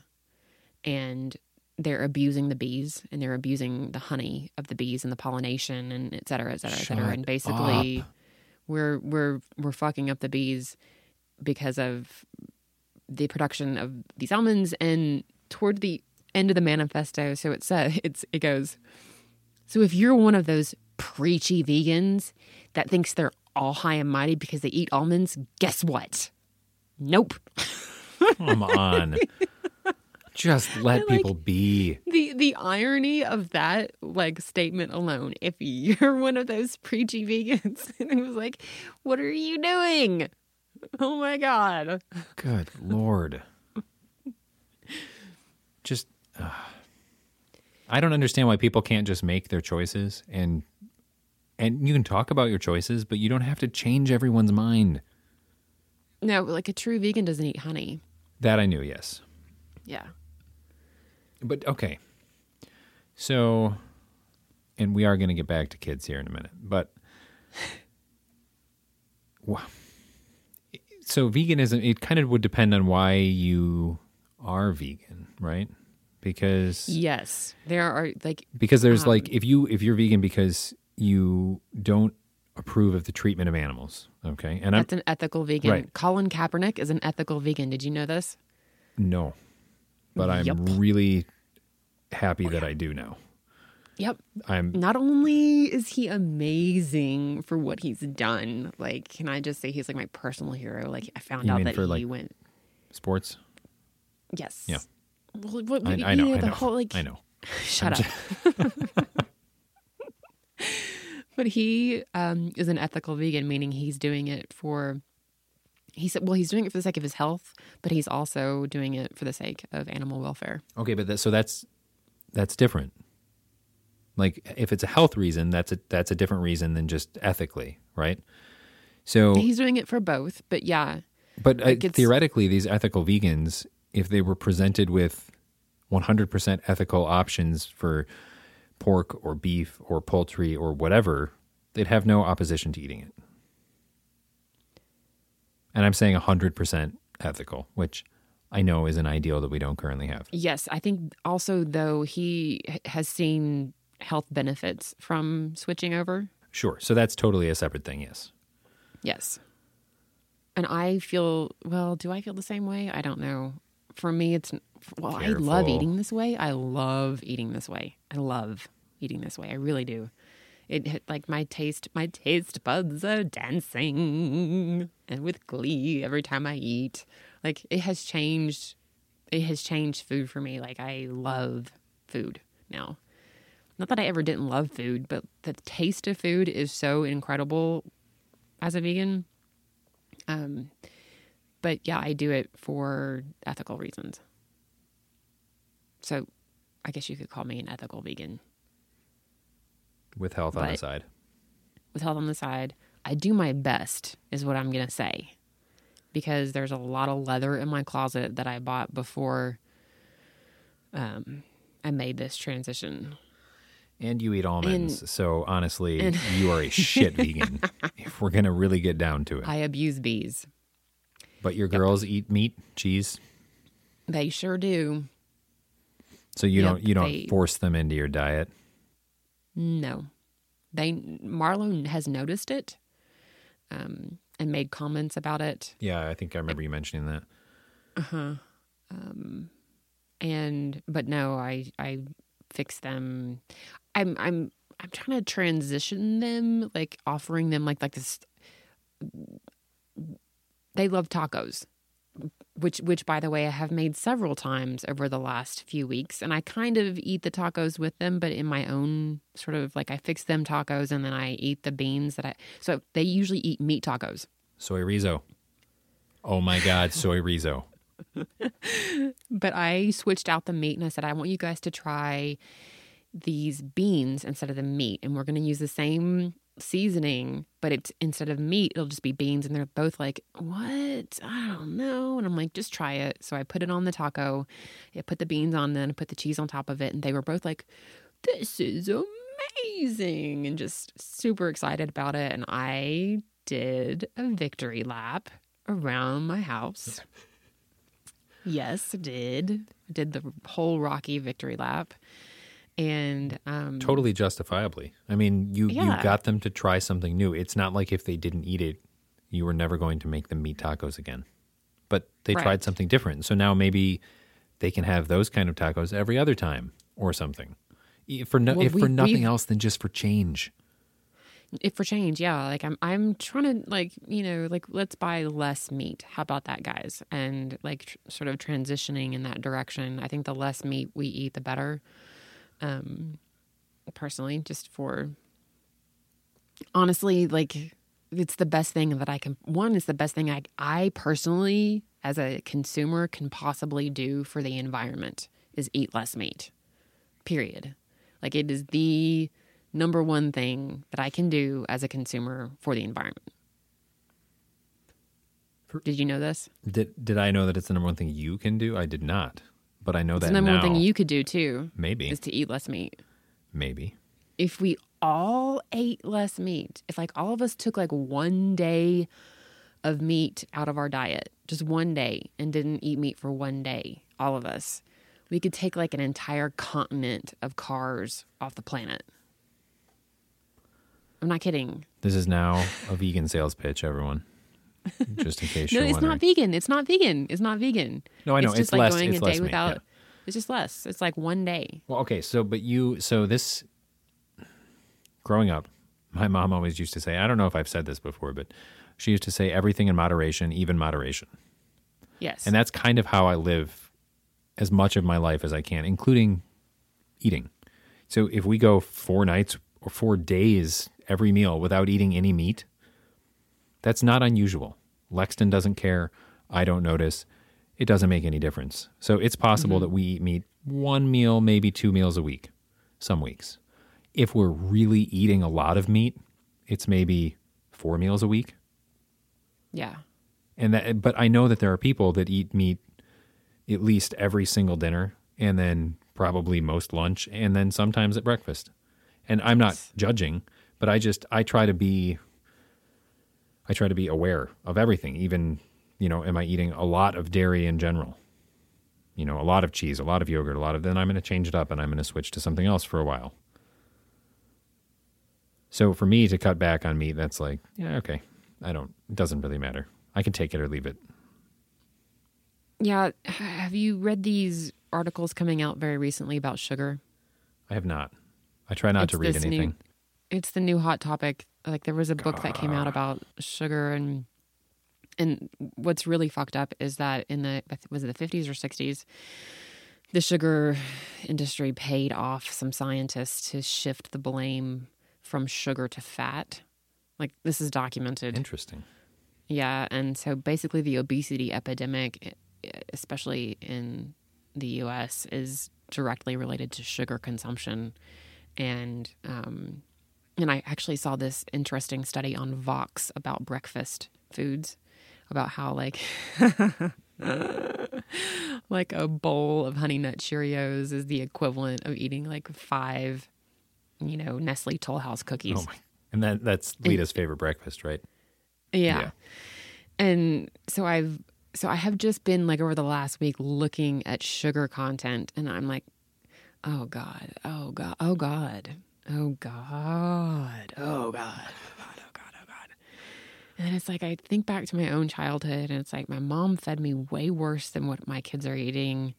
And they're abusing the bees, and they're abusing the honey of the bees and the pollination, and et cetera, et cetera, et cetera. Shut And basically, up. we're we're we're fucking up the bees because of the production of these almonds. And toward the end of the manifesto, so it said it's it goes. So if you're one of those preachy vegans that thinks they're all high and mighty because they eat almonds, guess what? Nope. Come on. Just let like- people be. The the irony of that like statement alone, if you're one of those preachy vegans, and it was like, what are you doing? Oh my God. Good Lord. Just, uh, I don't understand why people can't just make their choices, and and you can talk about your choices, but you don't have to change everyone's mind. No, like a true vegan doesn't eat honey. That I knew, yes. Yeah. But okay. So, and we are going to get back to kids here in a minute, but wha- so veganism, it kind of would depend on why you are vegan, right? Because Yes. There are like because there's Um, like if you if you're vegan because you don't approve of the treatment of animals, okay? And I'm that's an ethical vegan. Right. Colin Kaepernick is an ethical vegan. Did you know this? no. But I'm Yup. really happy that I do now. Yep. I'm Not only is he amazing for what he's done, like, can I just say he's like my personal hero? Like, I found You out mean that for, he like, went. Yes. Yes. Yeah. Well, what, I, you I know, I the know. whole like. I know. Shut I'm up. But he um, is an ethical vegan, meaning he's doing it for. He said, well, he's doing it for the sake of his health, but he's also doing it for the sake of animal welfare. Okay, but that, so that's that's different. Like if it's a health reason, that's a that's a different reason than just ethically, right? So, He's doing it for both, but yeah. but uh, like it's- theoretically, these ethical vegans, if they were presented with one hundred percent ethical options for pork or beef or poultry or whatever, they'd have no opposition to eating it. And I'm saying one hundred percent ethical, which I know is an ideal that we don't currently have. Yes, I think also, though, he h- has seen health benefits from switching over. Sure. So that's totally a separate thing, yes. Yes. And I feel, well, do I feel the same way? I don't know. For me, it's, well, I love Careful. eating this way. I love eating this way. I love eating this way. I really do. It hit, like my taste, my taste buds are dancing and with glee every time I eat. Like it has changed, it has changed food for me. Like I love food now. Not that I ever didn't love food, but the taste of food is so incredible as a vegan. Um, but yeah, I do it for ethical reasons. So I guess you could call me an ethical vegan. With health on the But- side. With health on the side, I do my best is what I'm going to say. Because there's a lot of leather in my closet that I bought before um, I made this transition. And you eat almonds. And- so honestly, and- you are a shit vegan if we're going to really get down to it. I abuse bees. But your girls eat meat, cheese. They sure do. So you Yep, don't you don't they- force them into your diet. No. They Marlo has noticed it um, and made comments about it. Yeah, I think I remember you mentioning that. Uh-huh. Um, and but no, I I fix them. I'm I'm I'm trying to transition them, like offering them like like this. They love tacos, which which by the way I have made several times over the last few weeks, and I kind of eat the tacos with them, but in my own sort of like I fix them tacos and then I eat the beans that I. So they usually eat meat tacos. Soy rizo. Oh my God, soy rizo. But I switched out the meat and I said, I want you guys to try these beans instead of the meat. And we're going to use the same seasoning, but it's instead of meat, it'll just be beans. And they're both like, what? I don't know. And I'm like, just try it. So I put it on the taco. I put the beans on, then I put the cheese on top of it. And they were both like, this is amazing. And just super excited about it. And I did a victory lap around my house. Yes, I did. I did the whole Rocky victory lap. And um, Totally justifiably. I mean, you, Yeah. you got them to try something new. It's not like if they didn't eat it, you were never going to make them meat tacos again. But they Right. tried something different. So now maybe they can have those kind of tacos every other time or something. If for, no, Well, if we- for nothing we've- else than just for change. if for change, yeah, like I'm I'm trying to like, you know, like let's buy less meat. How about that, guys? And like tr- sort of transitioning in that direction. I think the less meat we eat, the better. Um, personally, just for honestly, like it's the best thing that I can. One is the best thing I I personally, as a consumer, can possibly do for the environment is eat less meat. Period. Like it is the number one thing that I can do as a consumer for the environment. Did you know this? Did did I know that it's the number one thing you can do? I did not. But I know It's that the number now. one thing you could do too. Maybe. Is to eat less meat. Maybe. If we all ate less meat, if like all of us took like one day of meat out of our diet, just one day, and didn't eat meat for one day, all of us, we could take like an entire continent of cars off the planet. I'm not kidding. This is now a vegan sales pitch, everyone. Just in case No, you're it's wondering. not vegan. It's not vegan. It's not vegan. No, I know. It's just It's like less- going it's a day less meat, without. yeah. It's just less. It's like one day. Well, okay, so but you so this growing up, my mom always used to say, I don't know if I've said this before, but she used to say everything in moderation, even moderation. Yes. And that's kind of how I live as much of my life as I can, including eating. So if we go four nights or four days every meal without eating any meat, that's not unusual. Lexton doesn't care. I don't notice. It doesn't make any difference. So it's possible that we eat meat one meal, maybe two meals a week, some weeks. If we're really eating a lot of meat, it's maybe four meals a week. yeah. And that, but I know that there are people that eat meat at least every single dinner, and then probably most lunch, and then sometimes at breakfast. And I'm not judging, but I just I try to be I try to be aware of everything. Even, you know, am I eating a lot of dairy in general? you know, a lot of cheese, a lot of yogurt, a lot of, then I'm going to change it up and I'm going to switch to something else for a while. So for me to cut back on meat, that's like, yeah, okay. I don't, it doesn't really matter. I can take it or leave it. Yeah. Have you read these articles coming out very recently about sugar? I have not. I try not It's to read this anything. New, it's the new hot topic. Like there was a book that came out about sugar, and and what's really fucked up is that in the, was it the fifties or sixties, the sugar industry paid off some scientists to shift the blame from sugar to fat. Like this is documented. Interesting. Yeah, and so basically the obesity epidemic, especially in the U S, is directly related to sugar consumption. And um, and I actually saw this interesting study on Vox about breakfast foods, about how like like a bowl of Honey Nut Cheerios is the equivalent of eating like five, you know, Nestle Toll House cookies. Oh my! And that that's Lita's favorite breakfast, right? Yeah. Yeah. And so I've so I have just been like over the last week looking at sugar content, and I'm like, oh God, oh God, oh God, oh God, oh God, oh God, oh God, oh God. And then it's like I think back to my own childhood, and it's like my mom fed me way worse than what my kids are eating.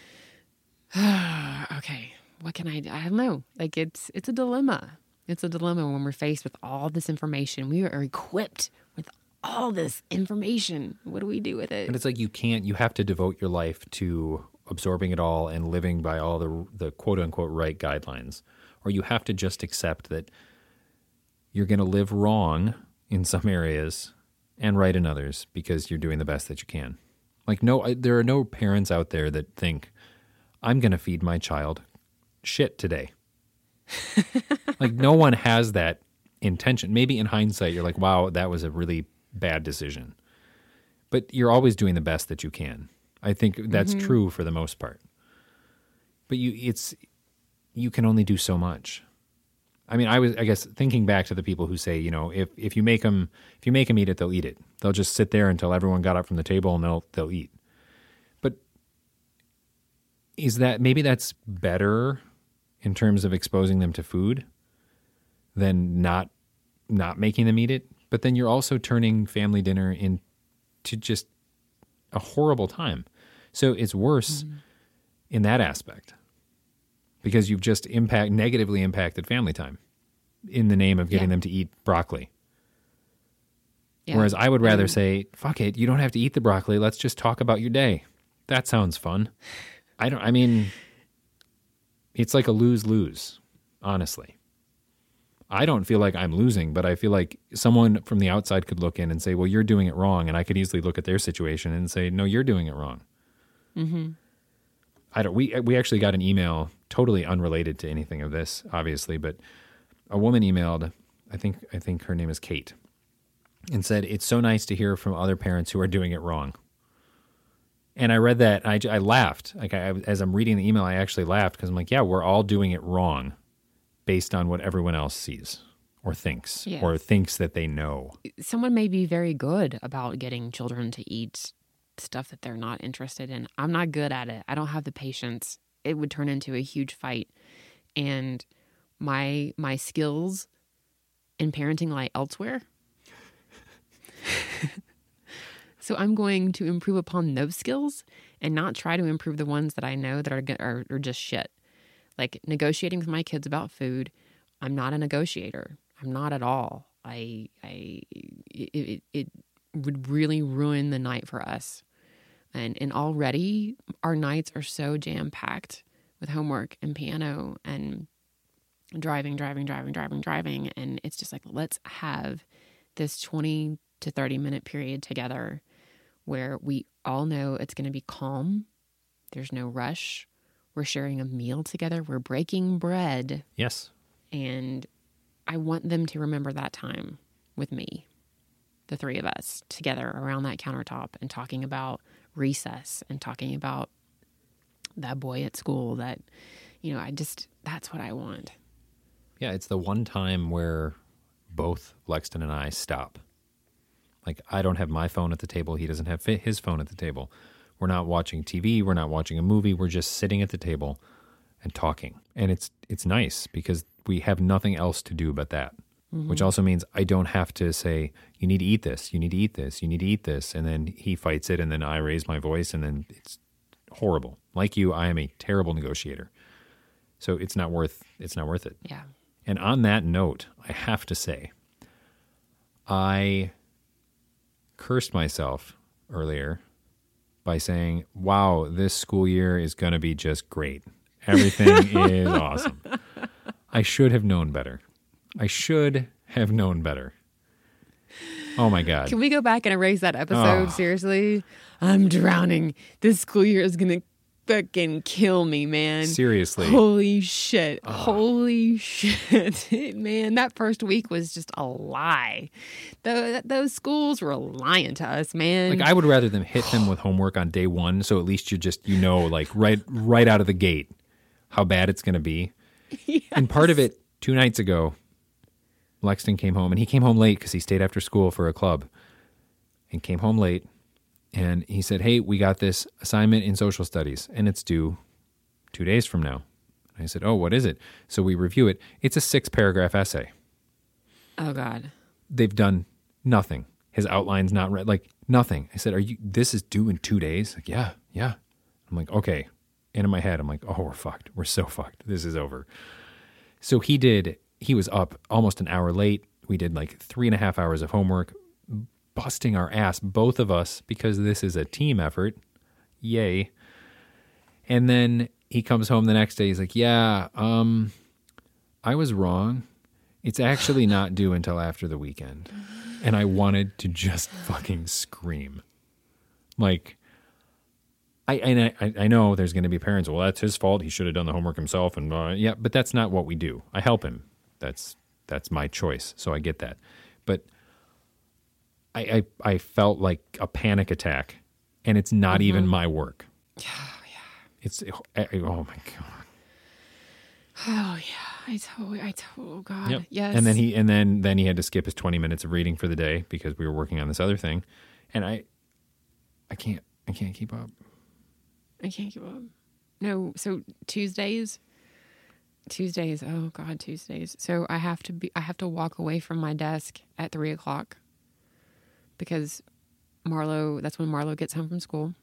Okay, what can I do? I don't know. Like it's it's a dilemma. It's a dilemma when we're faced with all this information. We are equipped with all this information. What do we do with it? And it's like you can't, you have to devote your life to absorbing it all and living by all the the quote unquote right guidelines. Or you have to just accept that you're going to live wrong in some areas and right in others because you're doing the best that you can. Like no, I, there are no parents out there that think, I'm going to feed my child shit today. Like no one has that intention. Maybe in hindsight, you're like, wow, that was a really bad decision. But you're always doing the best that you can. I think that's mm-hmm. true for the most part. But you it's you can only do so much. I mean, I was I guess thinking back to the people who say, you know, if if you make them if you make them eat it, they'll eat it. They'll just sit there until everyone got up from the table and they'll they'll eat. But is that maybe that's better in terms of exposing them to food than not not making them eat it? But then you're also turning family dinner into just a horrible time. So it's worse mm-hmm. in that aspect because you've just impact negatively impacted family time in the name of getting yeah. them to eat broccoli. Yeah. Whereas I would rather um, say, fuck it, you don't have to eat the broccoli. Let's just talk about your day. That sounds fun. I don't, I mean, it's like a lose-lose, honestly. I don't feel like I'm losing, but I feel like someone from the outside could look in and say, well, you're doing it wrong. And I could easily look at their situation and say, no, you're doing it wrong. Mm-hmm. I don't, we, we actually got an email totally unrelated to anything of this, obviously, but a woman emailed, I think, I think her name is Kate, and said, it's so nice to hear from other parents who are doing it wrong. And I read that, and I, I laughed. Like I, as I'm reading the email, I actually laughed because I'm like, yeah, we're all doing it wrong based on what everyone else sees or thinks yes. or thinks that they know. Someone may be very good about getting children to eat stuff that they're not interested in. I'm not good at it. I don't have the patience. It would turn into a huge fight. And my my skills in parenting lie elsewhere. So I'm going to improve upon those skills and not try to improve the ones that I know that are are, are just shit. Like negotiating with my kids about food, I'm not a negotiator. I'm not at all. I, I, it, it would really ruin the night for us. And and already our nights are so jam packed with homework and piano and driving, driving, driving, driving, driving. And it's just like, let's have this twenty to thirty minute period together where we all know it's going to be calm. There's no rush. We're sharing a meal together. We're breaking bread. Yes. And I want them to remember that time with me, the three of us together around that countertop and talking about recess and talking about that boy at school that, you know, I just, that's what I want. Yeah, it's the one time where both Lexton and I stop. Like, I don't have my phone at the table. He doesn't have his phone at the table. We're not watching T V. We're not watching a movie. We're just sitting at the table and talking. And it's it's nice because we have nothing else to do but that, mm-hmm. which also means I don't have to say, you need to eat this, you need to eat this, you need to eat this. And then he fights it, and then I raise my voice, and then it's horrible. Like you, I am a terrible negotiator. So it's not worth it's not worth it. Yeah. And on that note, I have to say, I cursed myself earlier by saying, wow, this school year is going to be just great. Everything is awesome. I should have known better. I should have known better. Oh, my God. Can we go back and erase that episode? Oh. Seriously? I'm drowning. This school year is going to fucking kill me, man. Seriously. Holy shit. Oh. Holy shit. Man, that first week was just a lie. The, those schools were lying to us, man. Like, I would rather them hit them with homework on day one, so at least you just, you know, like right right out of the gate how bad it's going to be. Yes. And part of it, two nights ago, Lexton came home, and he came home late because he stayed after school for a club, and came home late, and he said, hey, we got this assignment in social studies, and it's due two days from now. And I said, oh, what is it? So we review it. It's a six-paragraph essay. Oh, God. They've done nothing. His outline's not read, like nothing. I said, are you, this is due in two days? Like, yeah, yeah. I'm like, okay. And in my head, I'm like, oh, we're fucked. We're so fucked. This is over. So he did, he was up almost an hour late. We did like three and a half hours of homework, busting our ass, both of us, because this is a team effort. Yay. And then he comes home the next day. He's like, yeah, um, I was wrong. It's actually not due until after the weekend. And I wanted to just fucking scream. Like, I and I, I know there's going to be parents, well, that's his fault. He should have done the homework himself. And uh, yeah, but that's not what we do. I help him. That's that's my choice. So I get that. But I I, I felt like a panic attack, and it's not mm-hmm. even my work. Yeah, yeah. It's oh my God. Oh yeah, I totally, I totally, oh God, yep. yes. And then he and then then he had to skip his twenty minutes of reading for the day because we were working on this other thing, and I I can't I can't keep up. I can't keep up. No, so Tuesdays, Tuesdays. Oh God, Tuesdays. So I have to be. I have to walk away from my desk at three o'clock because Marlo. That's when Marlo gets home from school,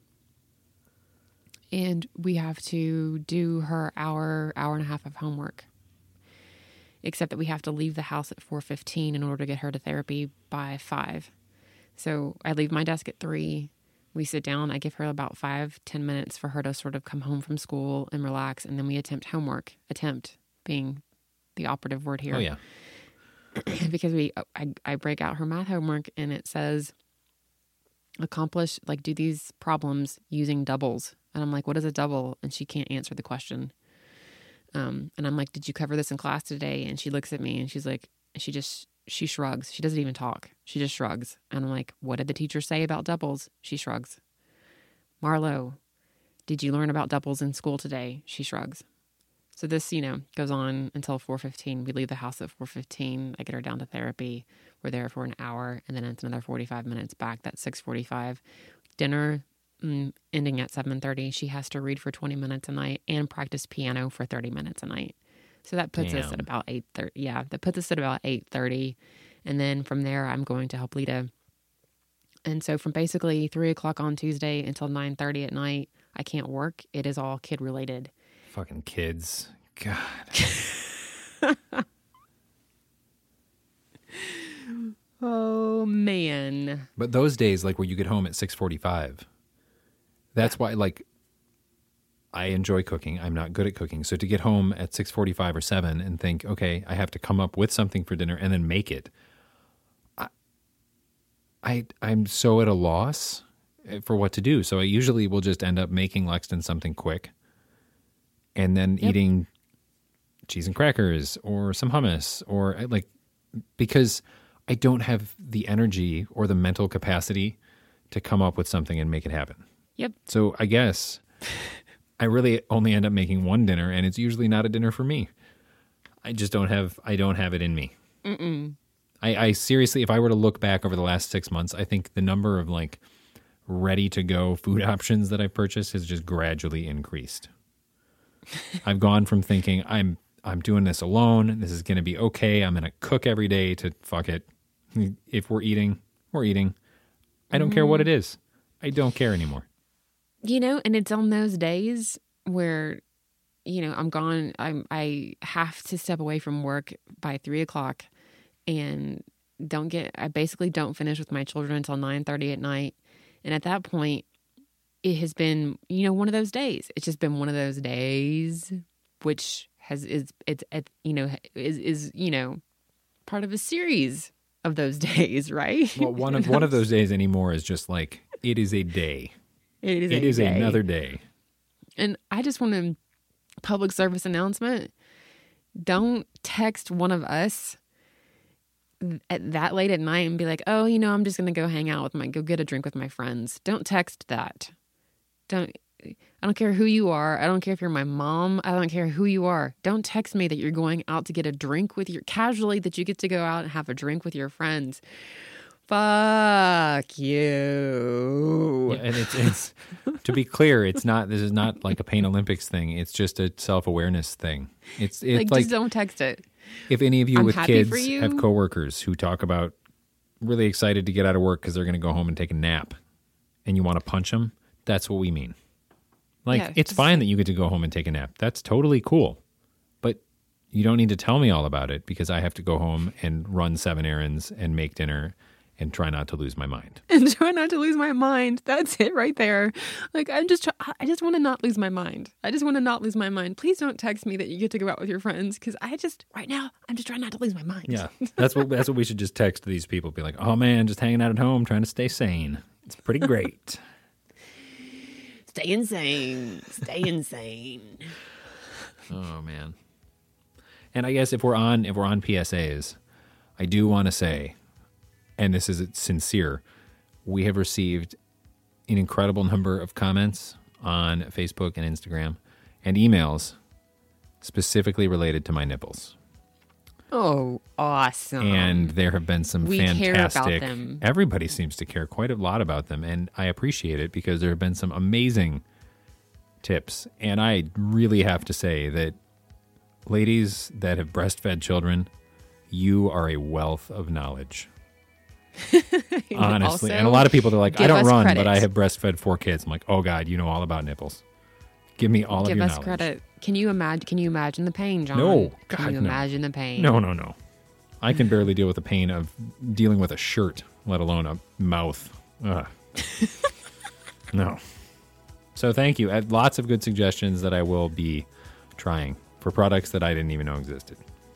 and we have to do her hour, hour and a half of homework. Except that we have to leave the house at four fifteen in order to get her to therapy by five. So I leave my desk at three. We sit down. I give her about five, ten minutes for her to sort of come home from school and relax. And then we attempt homework. Attempt being the operative word here. Oh, yeah. Because we, I, I break out her math homework and it says, accomplish, like do these problems using doubles. And I'm like, what is a double? And she can't answer the question. Um, and I'm like, did you cover this in class today? And she looks at me and she's like, she just, she shrugs. She doesn't even talk. She just shrugs. And I'm like, what did the teacher say about doubles? She shrugs. Marlo, did you learn about doubles in school today? She shrugs. So this, you know, goes on until four fifteen. We leave the house at four fifteen. I get her down to therapy. We're there for an hour. And then it's another forty-five minutes back. That's six forty-five. Dinner mm, ending at seven thirty. She has to read for twenty minutes a night and practice piano for thirty minutes a night. So that puts Damn. us at about eight thirty. Yeah, that puts us at about eight thirty. And then from there, I'm going to help Lita. And so from basically three o'clock on Tuesday until nine thirty at night, I can't work. It is all kid-related. Fucking kids. God. Oh, man. But those days, like where you get home at six forty-five, that's why, like, I enjoy cooking. I'm not good at cooking. So to get home at six forty-five or seven and think, okay, I have to come up with something for dinner and then make it. I, I, I'm so at a loss for what to do. So I usually will just end up making Lexton something quick and then yep. eating cheese and crackers or some hummus or like, because I don't have the energy or the mental capacity to come up with something and make it happen. Yep. So I guess I really only end up making one dinner, and it's usually not a dinner for me. I just don't have, I don't have it in me. Mm-mm. I, I seriously, if I were to look back over the last six months, I think the number of like ready-to-go food options that I purchase has just gradually increased. I've gone from thinking I'm I'm doing this alone. This is going to be okay. I'm going to cook every day to fuck it. If we're eating, we're eating. I don't mm. care what it is. I don't care anymore. You know, and it's on those days where, you know, I'm gone. I'm I have to step away from work by three o'clock, and don't get. I basically don't finish with my children until nine thirty at night. And at that point, it has been, you know, one of those days. It's just been one of those days, which has is it's it, you know is is you know part of a series of those days, right? Well, one of one of those days anymore is just like it is a day. It is. It a is day. another day. And I just want a public service announcement. Don't text one of us at that late at night and be like, oh, you know, I'm just going to go hang out with my, go get a drink with my friends. Don't text that. Don't, I don't care who you are. I don't care if you're my mom. I don't care who you are. Don't text me that you're going out to get a drink with your, casually that you get to go out and have a drink with your friends. Fuck you. Yeah, and it's, it's to be clear, it's not, this is not like a Pain Olympics thing. It's just a self-awareness thing. It's, it's like, like, just don't text it. If any of you I'm with happy kids for you. have coworkers who talk about really excited to get out of work because they're going to go home and take a nap and you want to punch them, that's what we mean. Like, Yeah, it's fine that you get to go home and take a nap. That's totally cool. But you don't need to tell me all about it because I have to go home and run seven errands and make dinner and try not to lose my mind. And try not to lose my mind. That's it right there. Like, I'm just, try- I just want to not lose my mind. I just want to not lose my mind. Please don't text me that you get to go out with your friends because I just, right now, I'm just trying not to lose my mind. Yeah, that's what that's what we should just text these people. Be like, oh man, just hanging out at home, trying to stay sane. It's pretty great. Stay insane. Stay insane. Oh man. And I guess if we're on if we're on P S As, I do want to say, and this is sincere, we have received an incredible number of comments on Facebook and Instagram and emails specifically related to my nipples. Oh, awesome. And there have been some we fantastic... care about them. Everybody seems to care quite a lot about them, and I appreciate it because there have been some amazing tips. And I really have to say that ladies that have breastfed children, you are a wealth of knowledge. Honestly. And a lot of people, they're like, I don't run, credit. but I have breastfed four kids. I'm like, oh God, you know all about nipples. Give me all Give of your us knowledge. credit. Can you imagine? Can you imagine the pain, John? No, God, Can you no. imagine the pain? No, no, no. I can barely deal with the pain of dealing with a shirt, let alone a mouth. Ugh. No. So thank you. I had lots of good suggestions that I will be trying for products that I didn't even know existed.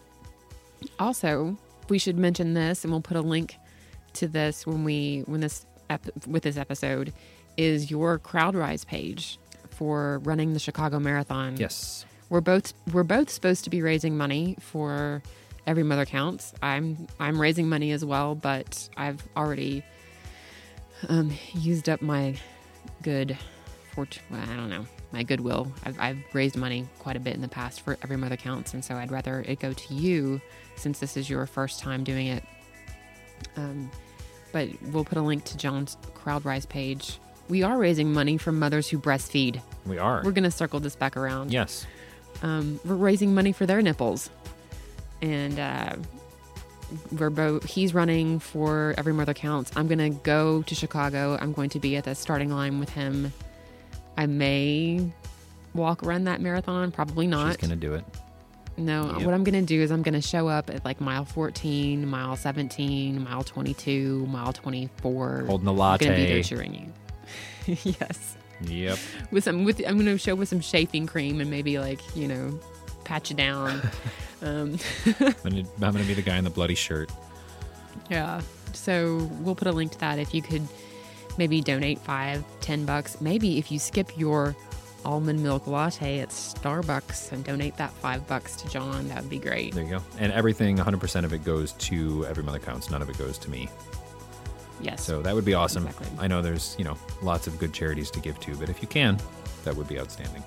Also, we should mention this, and we'll put a link to this when we when this ep- with this episode is your CrowdRise page for running the Chicago Marathon. Yes. We're both we're both supposed to be raising money for Every Mother Counts. I'm I'm raising money as well, but I've already um, used up my good fortune. Well, I don't know, my goodwill. I've, I've raised money quite a bit in the past for Every Mother Counts, and so I'd rather it go to you since this is your first time doing it. Um, but we'll put a link to John's CrowdRise page. We are raising money for mothers who breastfeed. We are. We're going to circle this back around. Yes. Um, we're raising money for their nipples. And uh, we're both, he's running for Every Mother Counts. I'm going to go to Chicago. I'm going to be at the starting line with him. I may walk run that marathon. Probably not. She's going to do it. No, Yep. what I'm going to do is I'm going to show up at like mile fourteen, mile seventeen, mile twenty-two, mile twenty-four. Holding a I'm going to be latte. there cheering you. Yes. Yep. With some, with I'm going to show with some shaving cream and maybe like, you know, patch it down. um, I'm going to be the guy in the bloody shirt. yeah. So we'll put a link to that if you could maybe donate five, ten bucks. Maybe if you skip your almond milk latte at Starbucks and donate that five bucks to John, that would be great. There you go. And everything, one hundred percent of it goes to Every Mother Counts. None of it goes to me. Yes. So that would be awesome. Exactly. I know there's, you know, lots of good charities to give to, but if you can, that would be outstanding.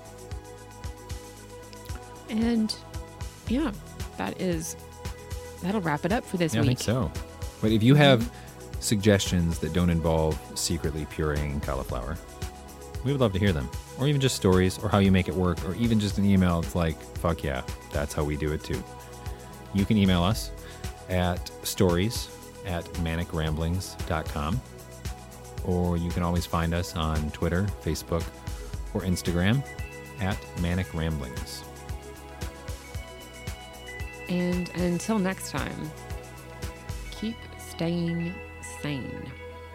And yeah, that is, that'll wrap it up for this Yeah, I week. think so. But if you have suggestions that don't involve secretly pureeing cauliflower. We would love to hear them. Or even just stories, or how you make it work, or even just an email. It's like, fuck yeah, that's how we do it too. You can email us at stories at manic ramblings dot com. Or you can always find us on Twitter, Facebook, or Instagram at Manic Ramblings. And until next time, keep staying sane.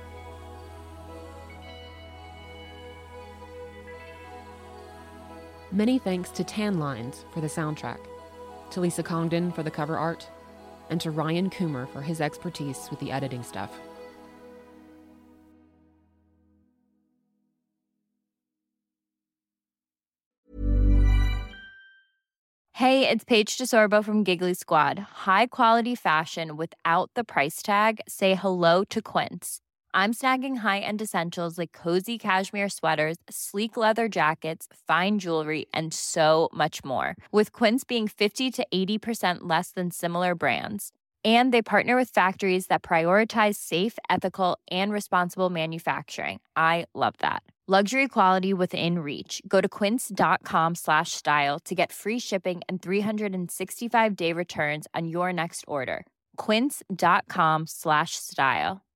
Many thanks to Tan Lines for the soundtrack, to Lisa Congdon for the cover art, and to Ryan Coomer for his expertise with the editing stuff. Hey, it's Paige DeSorbo from Giggly Squad. High quality fashion without the price tag. Say hello to Quince. I'm snagging high-end essentials like cozy cashmere sweaters, sleek leather jackets, fine jewelry, and so much more. With Quince being fifty to eighty percent less than similar brands. And they partner with factories that prioritize safe, ethical, and responsible manufacturing. I love that. Luxury quality within reach. Go to quince.com slash style to get free shipping and three sixty-five day returns on your next order. Quince.com slash style.